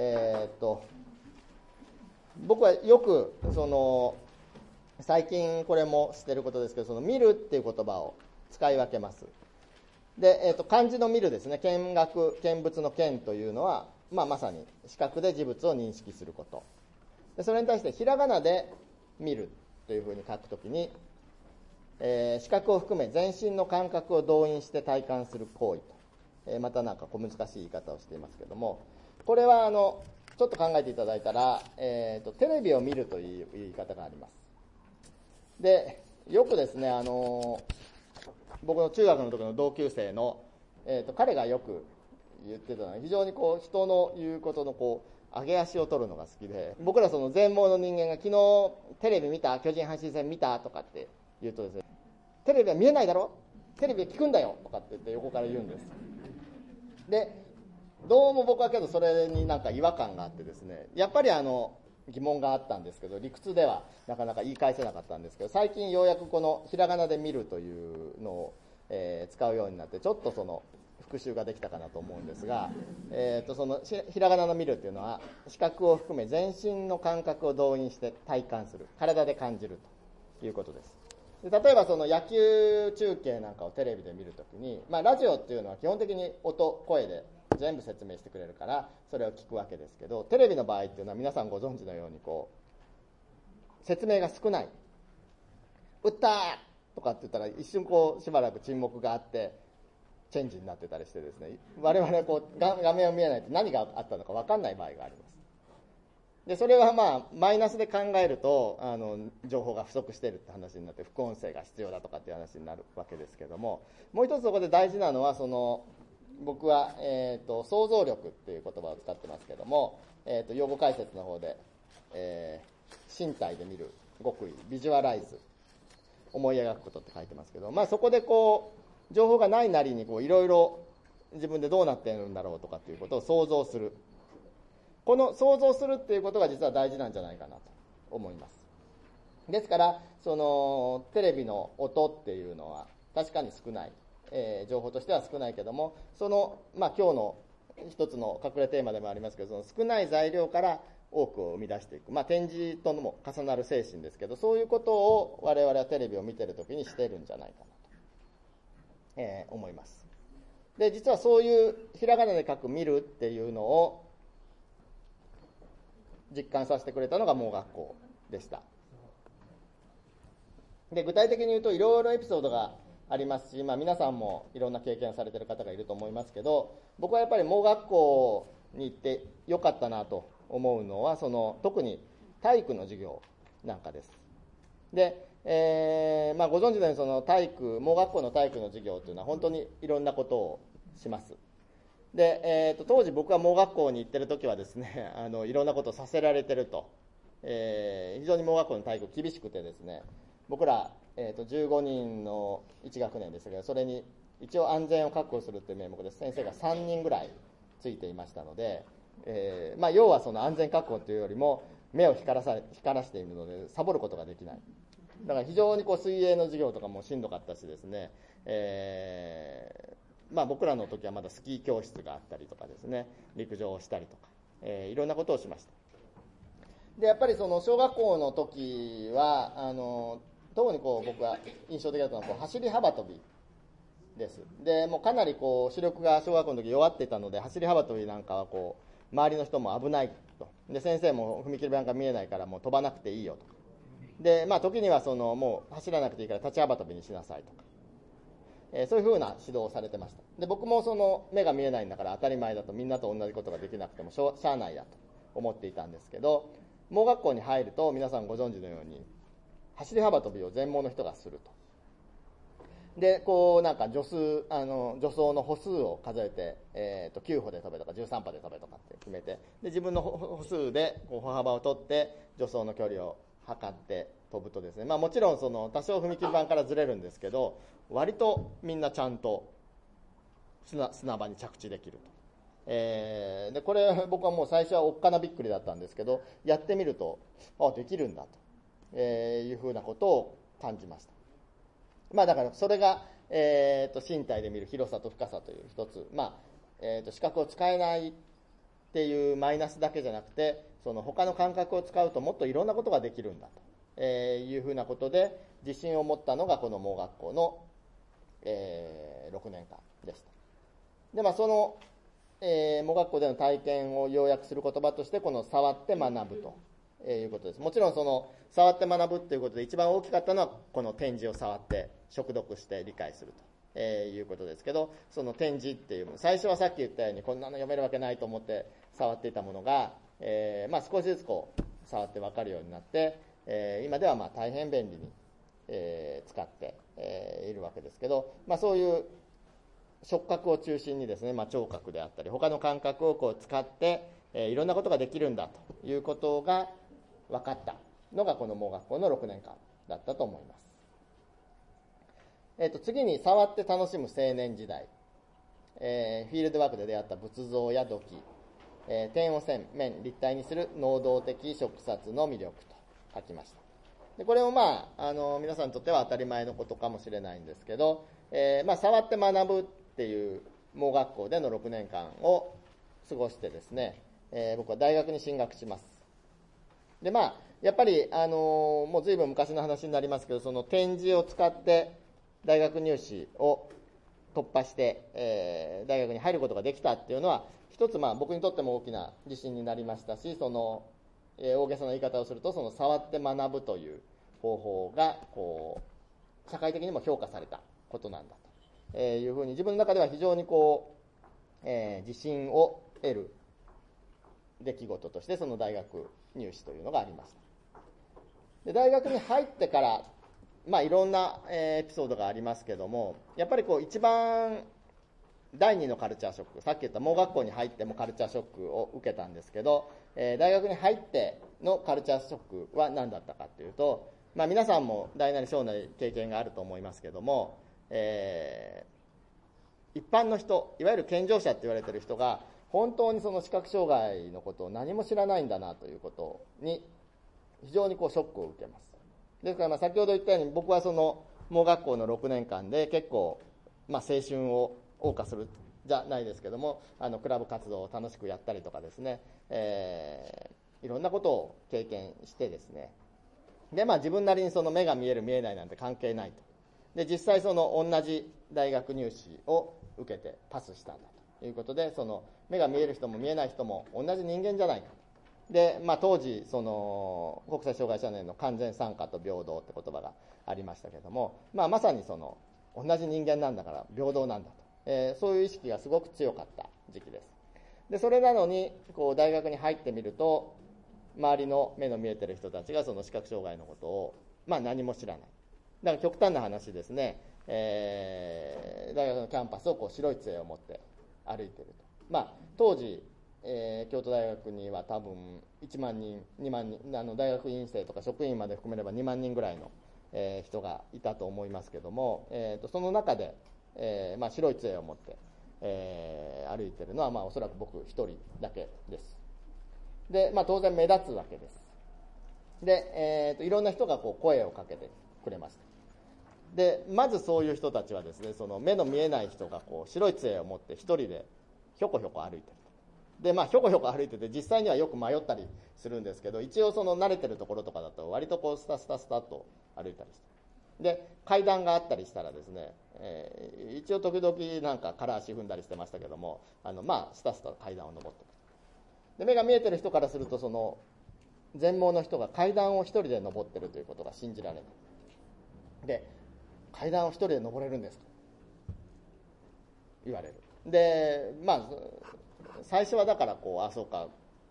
僕はよくその最近これもしてることですけど、その見るっていう言葉を使い分けます。で、漢字の見るですね、見物の見というのは、まさに視覚で事物を認識すること。でそれに対してひらがなで見るというふうに書くときに、視覚を含め全身の感覚を動員して体感する行為と、またなんか難しい言い方をしていますけども、これはちょっと考えていただいたら、テレビを見るという言い方があります。でよくですね、僕の中学の時の同級生の、彼がよく言ってたのは、非常に人の言うことの上げ足を取るのが好きで、僕らその全盲の人間が昨日テレビ見た、巨人阪神戦見たとかって言うとですね、テレビは見えないだろ、テレビは聞くんだよとかって言って横から言うんです。でどうも僕はけどそれになんか違和感があってですね、やっぱり疑問があったんですけど、理屈ではなかなか言い返せなかったんですけど、最近ようやくこのひらがなで見るというのを、使うようになって、ちょっとその復習ができたかなと思うんですが、そのひらがなの見るというのは視覚を含め全身の感覚を動員して体感する、体で感じるということです。で例えばその野球中継なんかをテレビで見るときに、ラジオっていうのは基本的に音、声で全部説明してくれるからそれを聞くわけですけど、テレビの場合っていうのは皆さんご存知のように説明が少ない。打ったとかって言ったら一瞬しばらく沈黙があってチェンジになってたりしてですね、我々画面を見えないと何があったのか分かんない場合があります。でそれはマイナスで考えると情報が不足しているって話になって、副音声が必要だとかっていう話になるわけですけども、もう一つそこで大事なのは僕は、想像力っていう言葉を使ってますけども、用語解説の方で、身体で見る極意、ビジュアライズ、思い描くことって書いてますけど、そこで情報がないなりにいろいろ自分でどうなっているんだろうとかっていうことを想像する。この想像するっていうことが実は大事なんじゃないかなと思います。ですからテレビの音っていうのは確かに少ない、情報としては少ないけども、今日の一つの隠れテーマでもありますけど、その少ない材料から多くを生み出していく、展示とも重なる精神ですけど、そういうことを我々はテレビを見てるときにしているんじゃないかなと、思います。で実はそういうひらがなで書く見るっていうのを実感させてくれたのが盲学校でした。で具体的に言うといろいろエピソードがありますし、皆さんもいろんな経験をされている方がいると思いますけど、僕はやっぱり盲学校に行ってよかったなと思うのは特に体育の授業なんかです。で、ご存知のように盲学校の体育の授業というのは本当にいろんなことをします。で、当時僕は盲学校に行ってる時はですねいろんなことをさせられてると、非常に盲学校の体育厳しくてですね、僕ら、15人の1学年でしたけど、それに一応安全を確保するという名目で先生が3人ぐらいついていましたので、要は安全確保というよりも目を光らしているのでサボることができない。だから非常に水泳の授業とかもしんどかったしですね、僕らの時はまだスキー教室があったりとかですね、陸上をしたりとか、いろんなことをしました。でやっぱり小学校の時は特に僕が印象的だったのは走り幅跳びです。でもうかなり視力が小学校の時弱っていたので、走り幅跳びなんかは周りの人も危ないと。で先生も踏切板が見えないからもう飛ばなくていいよと。で時にはもう走らなくていいから立ち幅跳びにしなさいとか、そういうふうな指導をされてました。で僕も目が見えないんだから当たり前だと、みんなと同じことができなくてもしゃあないやと思っていたんですけど、 盲学校に入ると皆さんご存知のように走り幅跳びを全盲の人がすると。でこうなんか助走の歩数を数えて、9歩で飛べとか13歩で飛べとかって決めて、で自分の歩数でこう歩幅を取って助走の距離を測って飛ぶとですね、もちろんその多少踏切板からずれるんですけど、割とみんなちゃんと砂場に着地できると。でこれ僕はもう最初はおっかなびっくりだったんですけど、やってみるとできるんだと、いうふうなことを感じました。だからそれが、身体で見る広さと深さという一つ、視覚を使えないっていうマイナスだけじゃなくて、その他の感覚を使うともっといろんなことができるんだと、いうふうなことで自信を持ったのがこの盲学校の、6年間でした。でその、盲学校での体験を要約する言葉として、この触って学ぶということです。もちろんその触って学ぶっていうことで一番大きかったのはこの展示を触って熟読して理解すると、いうことですけど、その展示っていう最初はさっき言ったようにこんなの読めるわけないと思って触っていたものが、少しずつこう触って分かるようになって、今では大変便利に、使って、いるわけですけど、そういう触覚を中心にですね、聴覚であったり他の感覚をこう使って、いろんなことができるんだということが分かったのがこの盲学校の6年間だったと思います。次に触って楽しむ青年時代、フィールドワークで出会った仏像や土器、点を線面立体にする能動的触察の魅力と書きました。でこれも皆さんにとっては当たり前のことかもしれないんですけど、触って学ぶっていう盲学校での6年間を過ごしてですね、僕は大学に進学します。でやっぱり、もう随分昔の話になりますけど、その展示を使って大学入試を突破して、大学に入ることができたっていうのは一つ僕にとっても大きな自信になりましたし、その、大げさな言い方をするとその触って学ぶという方法がこう社会的にも評価されたことなんだと、いうふうに自分の中では非常にこう、自信を得る出来事としてその大学入試というのがありました。で大学に入ってからいろんなエピソードがありますけども、やっぱりこう一番第二のカルチャーショック、さっき言った盲学校に入ってもカルチャーショックを受けたんですけど、大学に入ってのカルチャーショックは何だったかというと、皆さんも大なり小なり経験があると思いますけども、一般の人、いわゆる健常者って言われている人が本当にその視覚障害のことを何も知らないんだなということに非常にこうショックを受けます。ですから先ほど言ったように僕はその盲学校の6年間で結構青春を謳歌するじゃないですけども、クラブ活動を楽しくやったりとかですね、いろんなことを経験してですね、で自分なりにその目が見える見えないなんて関係ないと。で実際その同じ大学入試を受けてパスしたんだということで、その目が見える人も見えない人も同じ人間じゃないか。で当時その国際障害者年の完全参加と平等って言葉がありましたけども、まさにその同じ人間なんだから平等なんだと、そういう意識がすごく強かった時期です。でそれなのにこう大学に入ってみると、周りの目の見えてる人たちがその視覚障害のことを何も知らない。だから極端な話ですね、大学のキャンパスをこう白い杖を持って歩いていると。当時、京都大学には多分1万人2万人、大学院生とか職員まで含めれば2万人ぐらいの、人がいたと思いますけども、その中で、白い杖を持って、歩いているのはおそらく僕一人だけです。で、当然目立つわけです。で、いろんな人がこう声をかけてくれました。でまずそういう人たちはですね、その目の見えない人がこう白い杖を持って一人でひょこひょこ歩いてると。でひょこひょこ歩いてて実際にはよく迷ったりするんですけど、一応その慣れてるところとかだと割とこうスタスタスタと歩いたりして、で階段があったりしたらですね、一応時々なんか空足踏んだりしてましたけども、スタスタ階段を登ってで目が見えてる人からすると、その全盲の人が階段を一人で登ってるということが信じられない。で階段を一人で登れるんですか言われる。で最初はだからこうそうか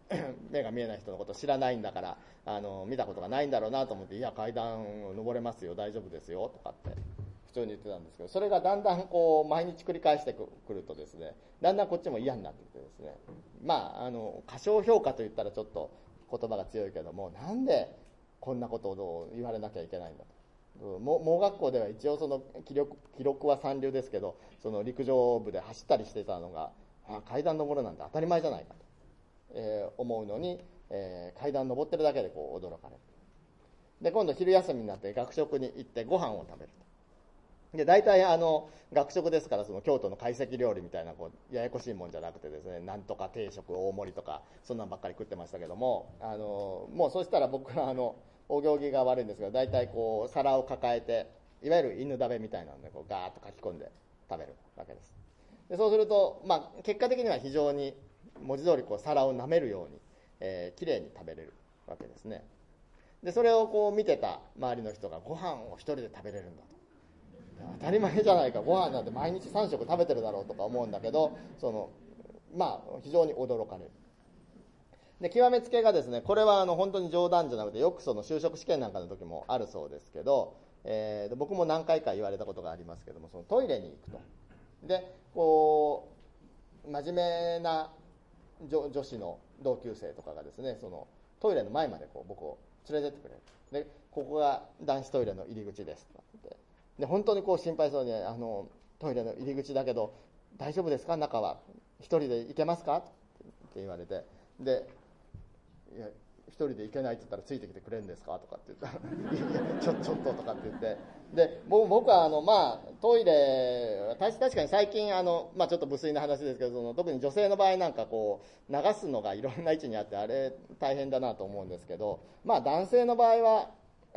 目が見えない人のことを知らないんだから見たことがないんだろうなと思って、いや階段を登れますよ、大丈夫ですよとかって普通に言ってたんですけど、それがだんだんこう毎日繰り返してくるとですね、だんだんこっちも嫌になってきてですね、過小評価といったらちょっと言葉が強いけども、なんでこんなことを言われなきゃいけないんだと。盲学校では一応その記録は三流ですけど、その陸上部で走ったりしてたのが、階段登るなんて当たり前じゃないかと、思うのに、階段登ってるだけでこう驚かれる。で今度昼休みになって学食に行ってご飯を食べると。で大体学食ですから、その京都の懐石料理みたいなこうややこしいもんじゃなくてですね、なんとか定食大盛りとかそんなんばっかり食ってましたけども、もうそうしたら僕はお行儀が悪いんですが、大体こう皿を抱えて、いわゆる犬だべみたいなのでこうガーッと書き込んで食べるわけです。でそうすると、結果的には非常に文字通りこう皿を舐めるように、きれいに食べれるわけですね。でそれをこう見てた周りの人が、ご飯を一人で食べれるんだと、当たり前じゃないか、ご飯なんて毎日3食食べてるだろうとか思うんだけど、非常に驚かれる。で極めつけがですね、これは本当に冗談じゃなくて、よくその就職試験なんかの時もあるそうですけど、僕も何回か言われたことがありますけども、そのトイレに行くと。でこう真面目な女子の同級生とかがですね、そのトイレの前までこう僕を連れてってくれる。でここが男子トイレの入り口ですとって、で本当にこう心配そうに、トイレの入り口だけど大丈夫ですか、中は一人で行けますかって言われて、でいや一人で行けないって言ったらついてきてくれるんですかとかって言ったらいやいやちょっととかって言って、で僕はトイレ確かに最近ちょっと無粋な話ですけど、その特に女性の場合なんかこう流すのがいろんな位置にあって、あれ大変だなと思うんですけど、男性の場合は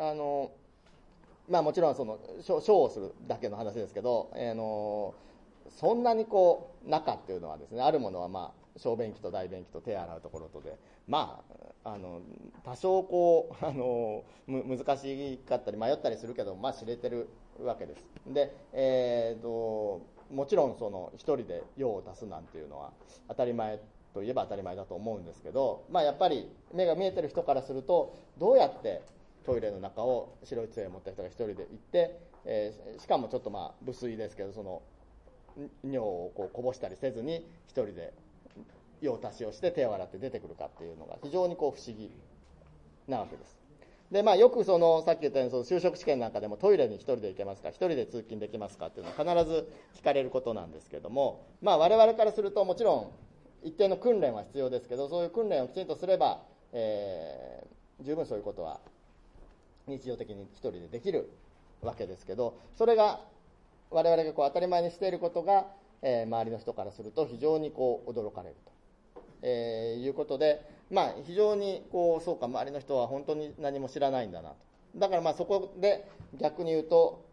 もちろんそのショーをするだけの話ですけど、そんなにこう中っていうのはですね、あるものは小便器と大便器と手洗うところとで、多少こう難しかったり迷ったりするけど、知れてるわけです。で、もちろんその一人で用を足すなんていうのは当たり前といえば当たり前だと思うんですけど、やっぱり目が見えてる人からすると、どうやってトイレの中を白い杖を持った人が一人で行って、しかもちょっと無粋ですけど、その尿をこうこぼしたりせずに一人で用足しをして手を洗って出てくるかっていうのが非常にこう不思議なわけです。でよくそのさっき言ったように、その就職試験なんかでもトイレに一人で行けますか、一人で通勤できますかっていうのは必ず聞かれることなんですけども、我々からするともちろん一定の訓練は必要ですけど、そういう訓練をきちんとすれば、十分そういうことは日常的に一人でできるわけですけど、それが我々がこう当たり前にしていることが、周りの人からすると非常にこう驚かれると、いうことで、非常にこうそうか、周りの人は本当に何も知らないんだなと。だからそこで逆に言うと、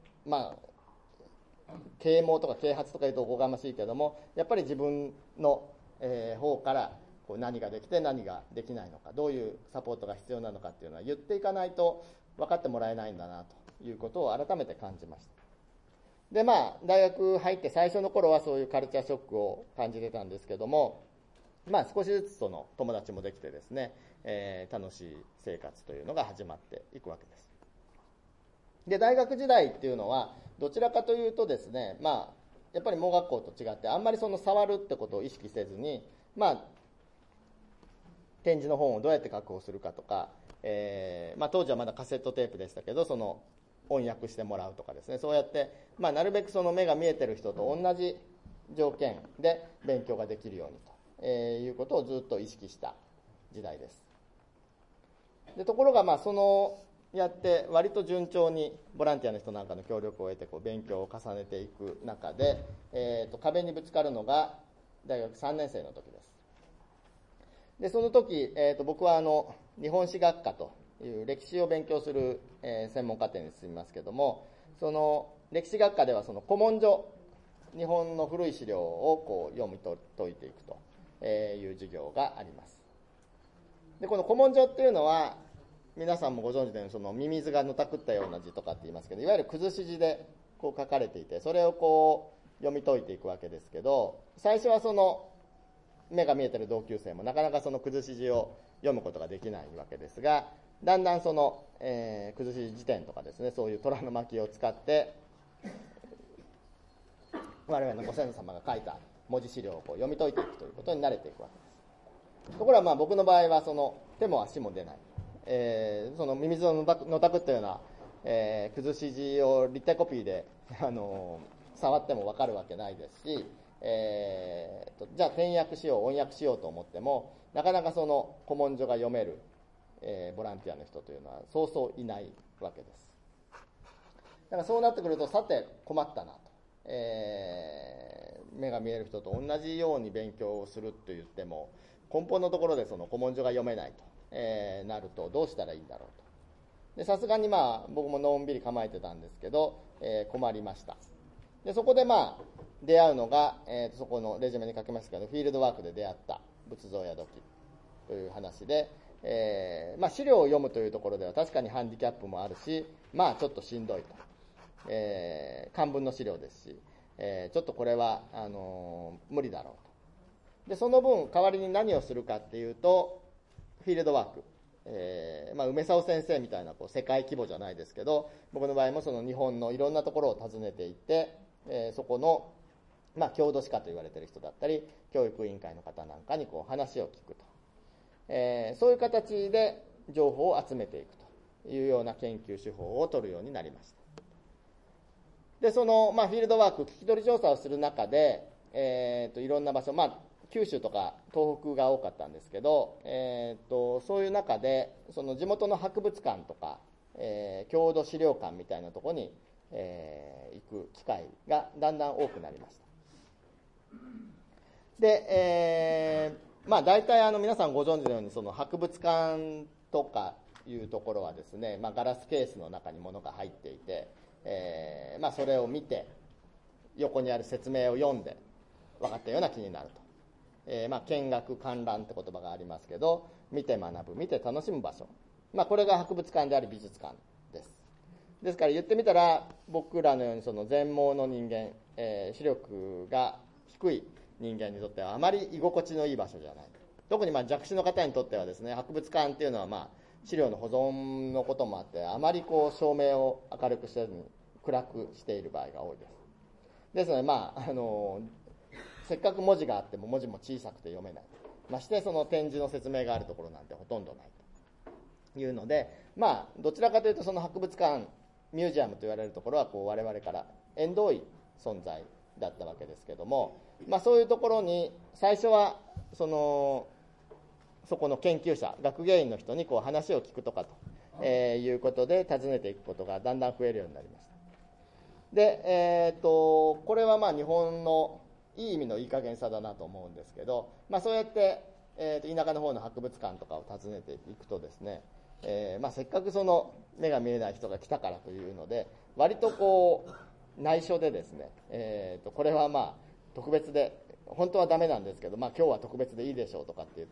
啓蒙とか啓発とか言うとおこがましいけども、やっぱり自分の、方からこう何ができて何ができないのか、どういうサポートが必要なのかっていうのは言っていかないと分かってもらえないんだなということを改めて感じました。で大学入って最初の頃はそういうカルチャーショックを感じてたんですけども、少しずつその友達もできてですね、楽しい生活というのが始まっていくわけです。で大学時代っていうのはどちらかというとですね、やっぱり盲学校と違ってあんまりその触るってことを意識せずに、展示の本をどうやって確保するかとか、当時はまだカセットテープでしたけど、その翻訳してもらうとかですね、そうやって、なるべくその目が見えてる人と同じ条件で勉強ができるようにと、いうことをずっと意識した時代です。でところがそのやって割と順調にボランティアの人なんかの協力を得てこう勉強を重ねていく中で、壁にぶつかるのが大学3年生の時です。でその時、僕は日本史学科という歴史を勉強する、専門課程に進みますけども、その歴史学科ではその古文書、日本の古い資料をこう読み解いていくという授業があります。でこの古文書っていうのは皆さんもご存知のように、そのミミズがのたくったような字とかって言いますけど、いわゆる崩し字でこう書かれていて、それをこう読み解いていくわけですけど、最初はその目が見えてる同級生もなかなかそのくずし字を読むことができないわけですが、だんだんその、くずし字辞典とかですね、そういう虎の巻を使って我々のご先祖様が書いた文字資料をこう読み解いていくということに慣れていくわけです。ところが僕の場合はその手も足も出ない、そのミミズののたくというような、くずし字を立体コピーで、触っても分かるわけないですし、じゃあ点訳しよう音訳しようと思ってもなかなかその古文書が読める、ボランティアの人というのはそうそういないわけです。だからそうなってくるとさて困ったなと、目が見える人と同じように勉強をすると言っても根本のところでその古文書が読めないと、なるとどうしたらいいんだろうと。さすがに僕ものんびり構えてたんですけど、困りました。でそこで出会うのが、そこのレジュメに書きましたけどフィールドワークで出会った仏像や土器という話で、資料を読むというところでは確かにハンディキャップもあるし、ちょっとしんどいと、漢文の資料ですし、ちょっとこれは無理だろうと。でその分代わりに何をするかっていうとフィールドワーク、梅沢先生みたいな世界規模じゃないですけど、僕の場合もその日本のいろんなところを訪ねていって、そこの、郷土史家と言われている人だったり教育委員会の方なんかに話を聞くと、そういう形で情報を集めていくというような研究手法を取るようになりました。でその、フィールドワーク聞き取り調査をする中で、いろんな場所、九州とか東北が多かったんですけど、そういう中でその地元の博物館とか、郷土資料館みたいなところに、行く機会がだんだん多くなりました。で、大体皆さんご存知のようにその博物館とかいうところはですね、ガラスケースの中に物が入っていて、それを見て横にある説明を読んで分かったような気になると、見学観覧って言葉がありますけど、見て学ぶ見て楽しむ場所、これが博物館であり美術館です。ですから言ってみたら僕らのようにその全盲の人間、視力が低い人間にとってはあまり居心地のいい場所じゃない。特に弱視の方にとってはですね、博物館っていうのは資料の保存のこともあってあまり照明を明るくせずに暗くしている場合が多いです。ですのでせっかく文字があっても文字も小さくて読めない、ましてその展示の説明があるところなんてほとんどないというので、どちらかというとその博物館ミュージアムと言われるところは我々から縁遠い存在だったわけですけども、そういうところに最初はそこの研究者学芸員の人に話を聞くとかと、いうことで訪ねていくことがだんだん増えるようになりました。で、これは日本のいい意味のいい加減さだなと思うんですけど、そうやって、田舎の方の博物館とかを訪ねていくとですね、せっかくその目が見えない人が来たからというので割と内緒でですね、これは特別で本当はダメなんですけど、今日は特別でいいでしょうとかって言って、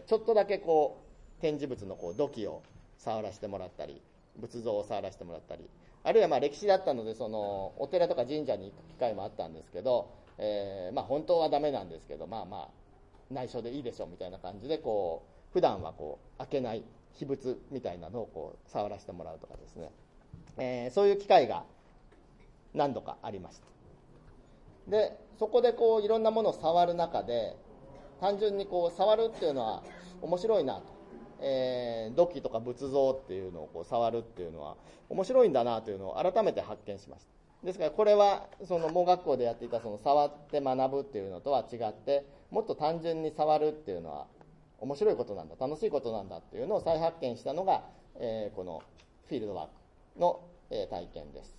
ちょっとだけ展示物の土器を触らせてもらったり仏像を触らせてもらったり、あるいは歴史だったのでそのお寺とか神社に行く機会もあったんですけど、本当はダメなんですけど内緒でいいでしょうみたいな感じで普段は開けない秘仏みたいなのを触らせてもらうとかですね、そういう機会が何度かありました。でそこでいろんなものを触る中で単純に触るっていうのは面白いなと、土器とか仏像っていうのを触るっていうのは面白いんだなというのを改めて発見しました。ですからこれはその盲学校でやっていたその触って学ぶっていうのとは違ってもっと単純に触るっていうのは面白いことなんだ楽しいことなんだっていうのを再発見したのが、このフィールドワークの、体験です。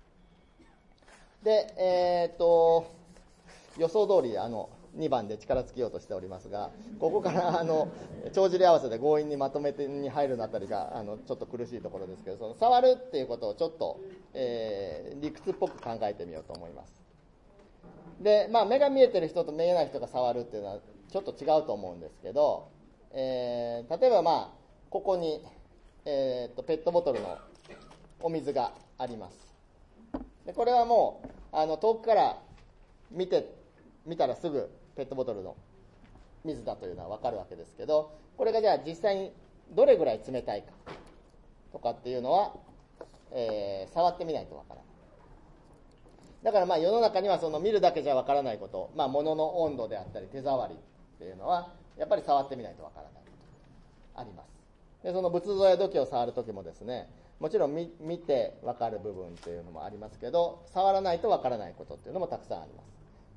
で、予想通り2番で力尽きようとしておりますが、ここから帳尻合わせで強引にまとめてに入るのあたりがちょっと苦しいところですけど、その触るっていうことをちょっと、理屈っぽく考えてみようと思います。で、目が見えてる人と見えない人が触るっていうのはちょっと違うと思うんですけど、例えばここに、ペットボトルのお水があります。でこれはもう遠くから見たらすぐペットボトルの水だというのは分かるわけですけど、これがじゃあ実際にどれぐらい冷たいかとかっていうのは、触ってみないと分からない。だから世の中にはその見るだけじゃ分からないこと、物の温度であったり手触りっていうのはやっぱり触ってみないと分からないことあります。でその仏像や土器を触るときもですね、もちろん 見て分かる部分っていうのもありますけど、触らないと分からないことっていうのもたくさんあります。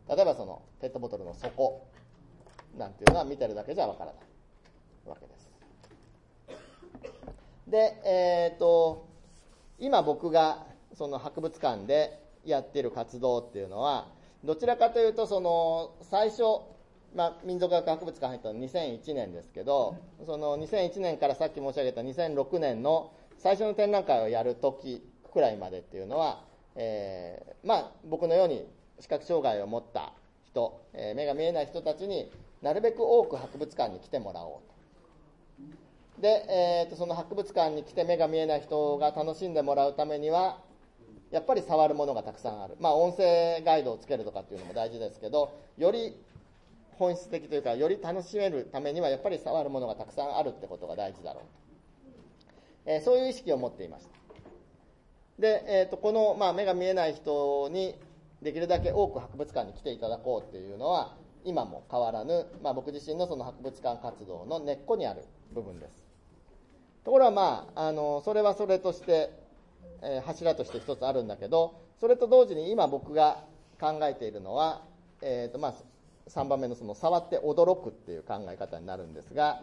例えばそのペットボトルの底なんていうのは見てるだけじゃ分からないわけです。で、今僕がその博物館でやっている活動っていうのはどちらかというと、その最初、民族学博物館入ったの2001年ですけど、その2001年からさっき申し上げた2006年の最初の展覧会をやる時くらいまでっていうのは、僕のように視覚障害を持った人、目が見えない人たちになるべく多く博物館に来てもらおうと。で、その博物館に来て目が見えない人が楽しんでもらうためにはやっぱり触るものがたくさんある。音声ガイドをつけるとかっていうのも大事ですけど、より本質的というかより楽しめるためにはやっぱり触るものがたくさんあるってことが大事だろうと、そういう意識を持っていました。で、この、目が見えない人にできるだけ多く博物館に来ていただこうっていうのは今も変わらぬ、僕自身のその博物館活動の根っこにある部分です。ところがそれはそれとして、柱として一つあるんだけど、それと同時に今僕が考えているのは、3番目のその触って驚くっていう考え方になるんですが、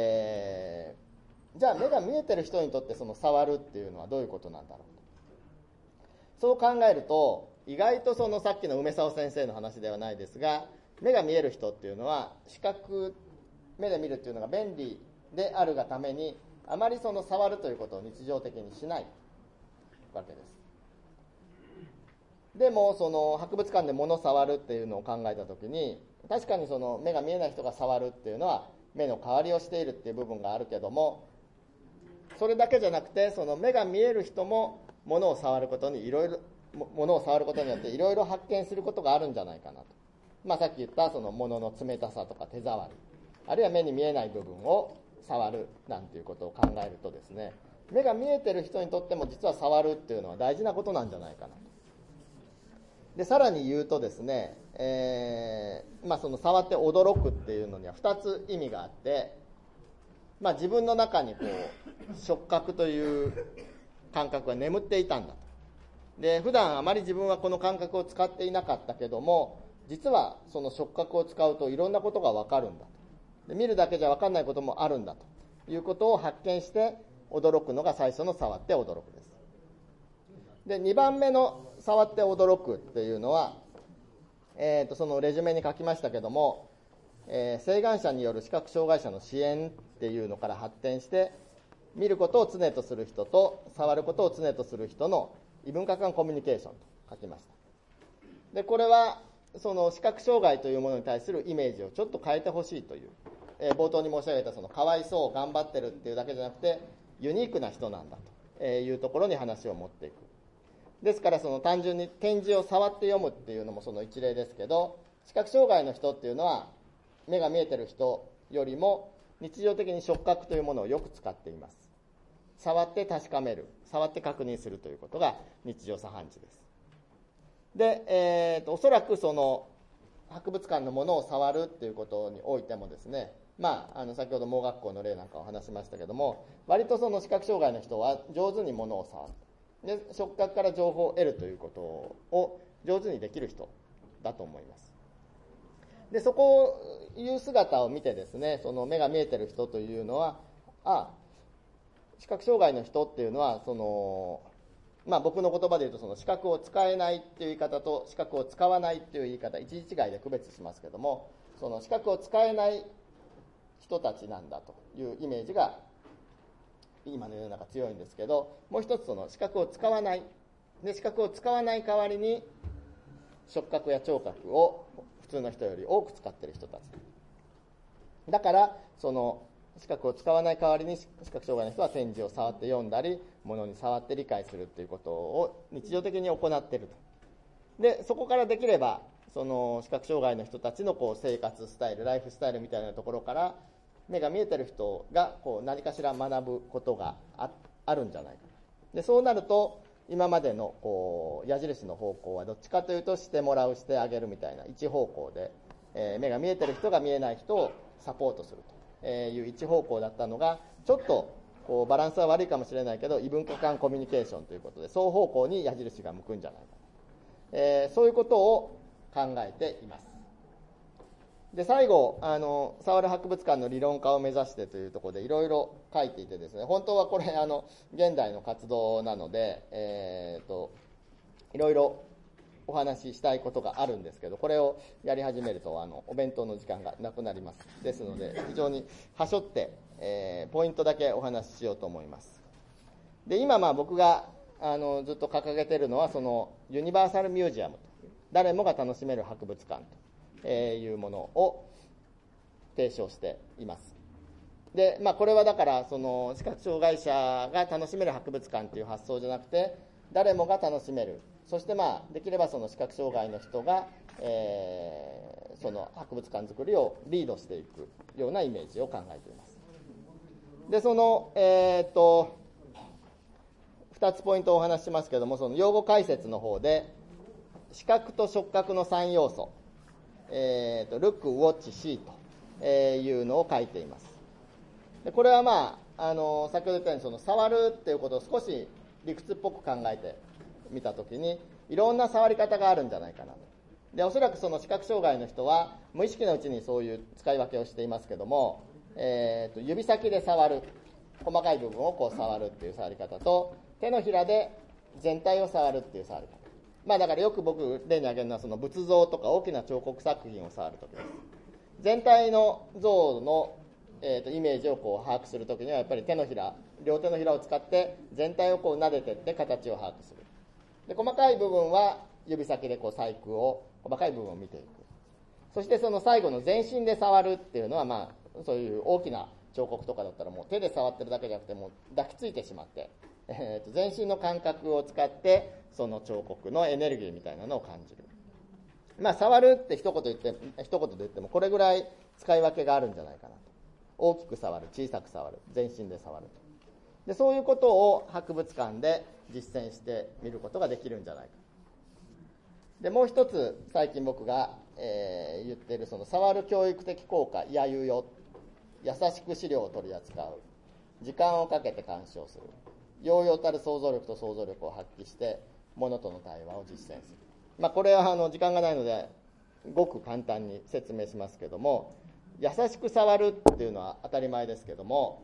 じゃあ目が見えてる人にとってその触るっていうのはどういうことなんだろうと。そう考えると意外とそのさっきの梅沢先生の話ではないですが、目が見える人っていうのは視覚、目で見るっていうのが便利であるがためにあまりその触るということを日常的にしないわけです。でもその博物館で物を触るっていうのを考えたときに、確かにその目が見えない人が触るっていうのは目の代わりをしているっていう部分があるけども、それだけじゃなくてその目が見える人も物を触ることにいろいろ、物を触ることによっていろいろ発見することがあるんじゃないかなと。さっき言ったその物の冷たさとか手触り、あるいは目に見えない部分を触るなんていうことを考えるとですね、目が見えてる人にとっても実は触るっていうのは大事なことなんじゃないかなと。でさらに言うとですね、その触って驚くっていうのには2つ意味があって、自分の中にこう触覚という感覚が眠っていたんだと。で普段あまり自分はこの感覚を使っていなかったけども、実はその触覚を使うといろんなことが分かるんだと。で見るだけじゃ分かんないこともあるんだということを発見して驚くのが最初の触って驚くです。で2番目の触って驚くっていうのは、そのレジュメに書きましたけども、晴眼者による視覚障害者の支援っていうのから発展して、見ることを常とする人と触ることを常とする人の異文化間コミュニケーションと書きました。でこれはその視覚障害というものに対するイメージをちょっと変えてほしいという、冒頭に申し上げたそのかわいそう頑張ってるっていうだけじゃなくてユニークな人なんだというところに話を持っていく。ですからその単純に展示を触って読むっていうのもその一例ですけど、視覚障害の人っていうのは目が見えてる人よりも日常的に触覚というものをよく使っています。触って確かめる、触って確認するということが日常茶飯事です。で、おそらくその博物館のものを触るっていうことにおいてもですね、先ほど盲学校の例なんかを話しましたけども、割とその視覚障害の人は上手にものを触る、で触覚から情報を得るということを上手にできる人だと思います。でそこいう姿を見てですね、その目が見えてる人というのは、視覚障害の人っていうのはその、僕の言葉で言うとその視覚を使えないっていう言い方と視覚を使わないっていう言い方、一時違いで区別しますけども、その視覚を使えない人たちなんだというイメージが今の世の中強いんですけど、もう一つその視覚を使わない、で視覚を使わない代わりに触覚や聴覚を普通の人より多く使っている人たちだから、その視覚を使わない代わりに視覚障害の人は展示を触って読んだり物に触って理解するということを日常的に行っていると。でそこからできればその視覚障害の人たちのこう生活スタイル、ライフスタイルみたいなところから目が見えてる人がこう何かしら学ぶことが あるんじゃないか。でそうなると今までのこう矢印の方向はどっちかというとしてもらう、してあげるみたいな一方向で、目が見えてる人が見えない人をサポートするという一方向だったのが、ちょっとこうバランスは悪いかもしれないけど異文化間コミュニケーションということで双方向に矢印が向くんじゃないか、そういうことを考えています。で最後触る博物館の理論化を目指してというところでいろいろ書いていてですね、本当はこれ現代の活動なので、いろいろお話ししたいことがあるんですけど、これをやり始めるとお弁当の時間がなくなります。ですので非常にはしょって、ポイントだけお話ししようと思います。で今僕がずっと掲げているのはそのユニバーサルミュージアムと、誰もが楽しめる博物館というものを提唱しています。で、これはだからその視覚障害者が楽しめる博物館という発想じゃなくて、誰もが楽しめる、そしてできればその視覚障害の人が、その博物館作りをリードしていくようなイメージを考えています。でその、2つポイントをお話ししますけれども、その用語解説の方で視覚と触覚の3要素、ルック、ウォッチ、シーというのを書いています。でこれは先ほど言ったようにその触るっていうことを少し理屈っぽく考えてみたときに、いろんな触り方があるんじゃないかなと。でおそらくその視覚障害の人は無意識のうちにそういう使い分けをしていますけども、指先で触る、細かい部分をこう触るっていう触り方と、手のひらで全体を触るっていう触り方。だからよく僕例に挙げるのはその仏像とか大きな彫刻作品を触るときです。全体の像の、イメージをこう把握するときにはやっぱり両手のひらを使って全体をこう撫でていって形を把握する。で細かい部分は指先でこう細工を、細かい部分を見ていく。そしてその最後の全身で触るっていうのはそういう大きな彫刻とかだったらもう手で触ってるだけじゃなくてもう抱きついてしまって、全身の感覚を使ってその彫刻のエネルギーみたいなのを感じる。触るって一言で言ってもこれぐらい使い分けがあるんじゃないかなと。大きく触る、小さく触る、全身で触ると。でそういうことを博物館で実践してみることができるんじゃないか。でもう一つ最近僕が、言っているその触る教育的効果、やゆよ、優しく資料を取り扱う、時間をかけて鑑賞する、揚々たる想像力と想像力を発揮して物との対話を実践する。これは時間がないのでごく簡単に説明しますけども、優しく触るっていうのは当たり前ですけども、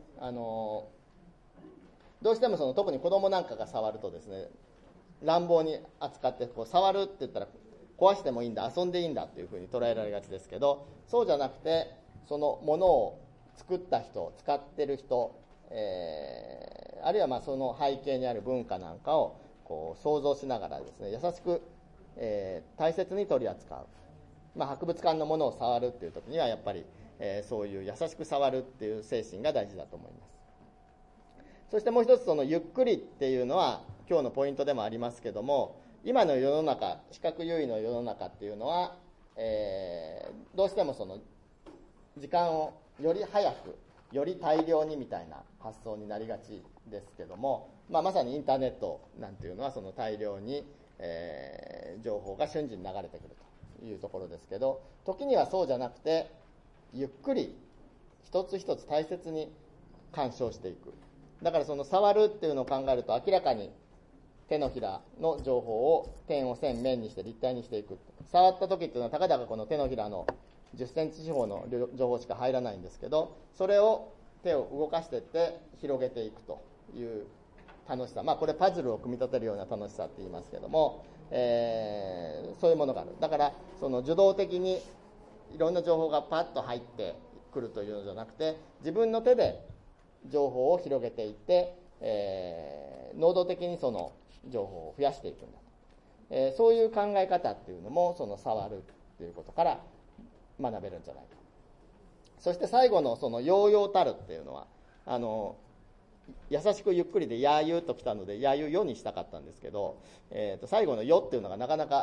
どうしてもその特に子供なんかが触るとですね、乱暴に扱ってこう触るって言ったら壊してもいいんだ、遊んでいいんだっていうふうに捉えられがちですけど、そうじゃなくてそのものを作った人、使ってる人、あるいはその背景にある文化なんかをこう想像しながらですね、優しく、大切に取り扱う。博物館のものを触るっていう時にはやっぱり、そういう優しく触るっていう精神が大事だと思います。そしてもう一つ、そのゆっくりっていうのは今日のポイントでもありますけども、今の世の中、視覚優位の世の中っていうのは、どうしてもその時間をより早く、より大量にみたいな発想になりがちですけども、まさにインターネットなんていうのはその大量に、情報が瞬時に流れてくるというところですけど、時にはそうじゃなくてゆっくり一つ一つ大切に鑑賞していく。だからその触るっていうのを考えると、明らかに手のひらの情報を点を線面にして立体にしていく。触った時っていうのはたかだかこの手のひらの10センチ四方の情報しか入らないんですけど、それを手を動かしていって広げていくという楽しさ、これパズルを組み立てるような楽しさって言いますけども、そういうものがある。だからその受動的にいろんな情報がパッと入ってくるというのじゃなくて、自分の手で情報を広げていって、能動的にその情報を増やしていくんだ、そういう考え方っていうのもその触るっていうことから学べるんじゃないか。そして最後のその揚々たるっていうのは優しくゆっくりでやゆときたのでやゆよにしたかったんですけど、最後のよっていうのがなかなか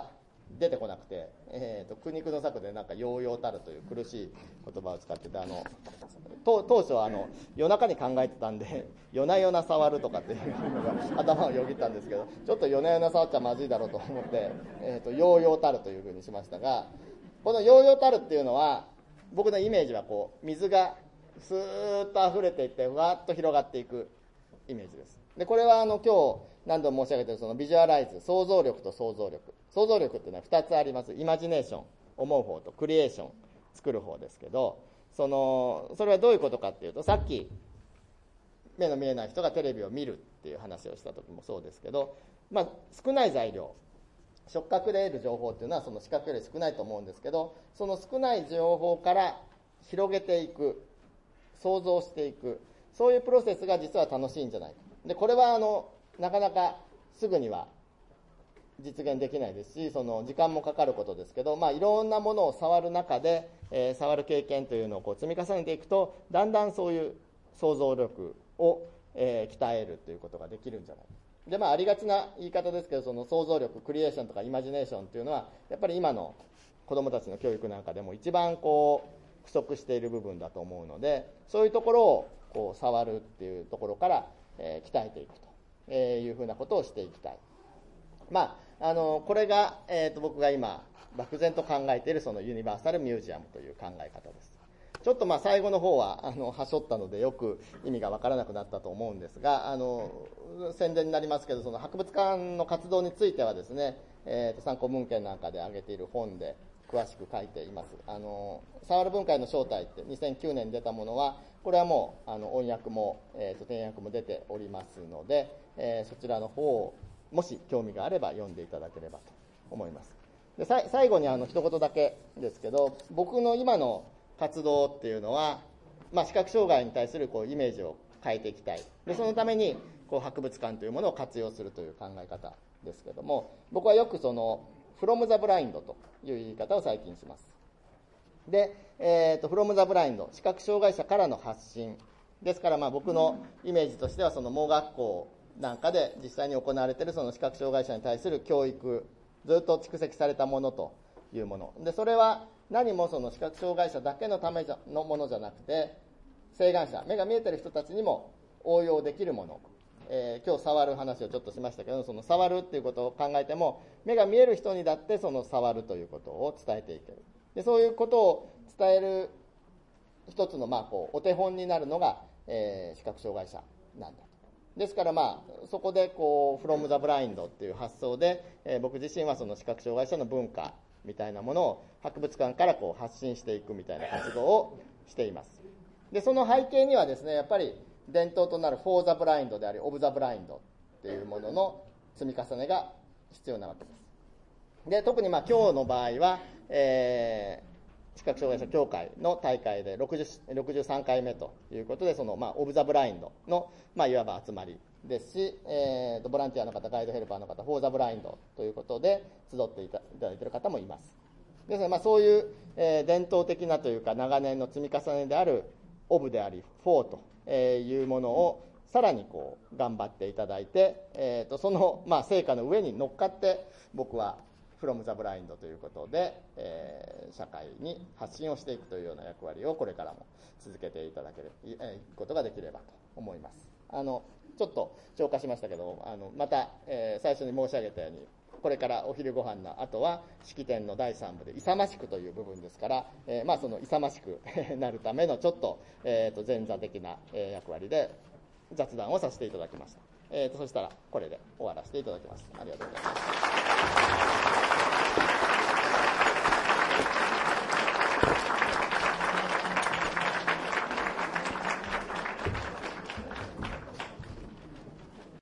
出てこなくて、苦肉の策でなんかヨーヨーたるという苦しい言葉を使ってて、当初は夜中に考えてたんで夜な夜な触るとかっていうのが頭をよぎったんですけど、ちょっと夜な夜な触っちゃまずいだろうと思って、ヨーヨーたるというふうにしましたが、このヨーヨーたるっていうのは僕のイメージはこう水がスーッと溢れていってふわっと広がっていくイメージです。でこれは今日何度も申し上げているそのビジュアライズ、想像力と想像力っていうのは2つあります。イマジネーション、思う方とクリエーション、作る方ですけど、それはどういうことかっていうと、さっき目の見えない人がテレビを見るっていう話をした時もそうですけど、少ない材料、触覚で得る情報っていうのはその視覚より少ないと思うんですけど、その少ない情報から広げていく、想像していく、そういうプロセスが実は楽しいんじゃないか。でこれはなかなかすぐには実現できないですし、その時間もかかることですけど、いろんなものを触る中で、触る経験というのをこう積み重ねていくと、だんだんそういう想像力を、鍛えるということができるんじゃないか。でありがちな言い方ですけど、その想像力、クリエーションとかイマジネーションというのはやっぱり今の子どもたちの教育なんかでも一番こう不足している部分だと思うので、そういうところをこう触るっていうところから、鍛えていくというふうなことをしていきたい。これが、僕が今漠然と考えているそのユニバーサルミュージアムという考え方です。ちょっと最後の方ははしょったのでよく意味が分からなくなったと思うんですが、宣伝になりますけど、その博物館の活動についてはですね、参考文献なんかで挙げている本で詳しく書いています。触る文化への招待って2009年に出たものは、これはもう音訳も、転訳も出ておりますので、そちらの方をもし興味があれば読んでいただければと思います。で最後に一言だけですけど、僕の今の活動っていうのは、視覚障害に対するこうイメージを変えていきたい。でそのためにこう博物館というものを活用するという考え方ですけども、僕はよくfrom the blind という言い方を最近します。で、from the blind、視覚障害者からの発信ですから、僕のイメージとしてはその盲学校なんかで実際に行われているその視覚障害者に対する教育、ずっと蓄積されたものというもので、それは何もその視覚障害者だけのためのものじゃなくて、晴眼者、目が見えている人たちにも応用できるもの、今日触る話をちょっとしましたけど、その触るっていうことを考えても、目が見える人にだってその触るということを伝えていける。でそういうことを伝える一つのこうお手本になるのが、視覚障害者なんだと。ですからそこでこう from the blind っていう発想で、僕自身はその視覚障害者の文化みたいなものを博物館からこう発信していくみたいな活動をしています。でその背景にはですね、やっぱり伝統となる for the blind であり of the blind っていうものの積み重ねが必要なわけです。で特に今日の場合は、視覚障害者協会の大会で63回目ということで、そのオブザブラインドのいわば集まりですし、ボランティアの方、ガイドヘルパーの方、フォーザブラインドということで集っていただいている方もいます。ですので、そういう、伝統的なというか長年の積み重ねであるオブでありフォーというものをさらにこう頑張っていただいて、その成果の上に乗っかって僕はfrom the blind ということで、社会に発信をしていくというような役割をこれからも続けていただけることができればと思います。ちょっと超過しましたけど、また、最初に申し上げたように、これからお昼ご飯の後は式典の第3部で勇ましくという部分ですから、その勇ましくなるためのちょっと、前座的な役割で雑談をさせていただきました。そしたらこれで終わらせていただきます。ありがとうございます。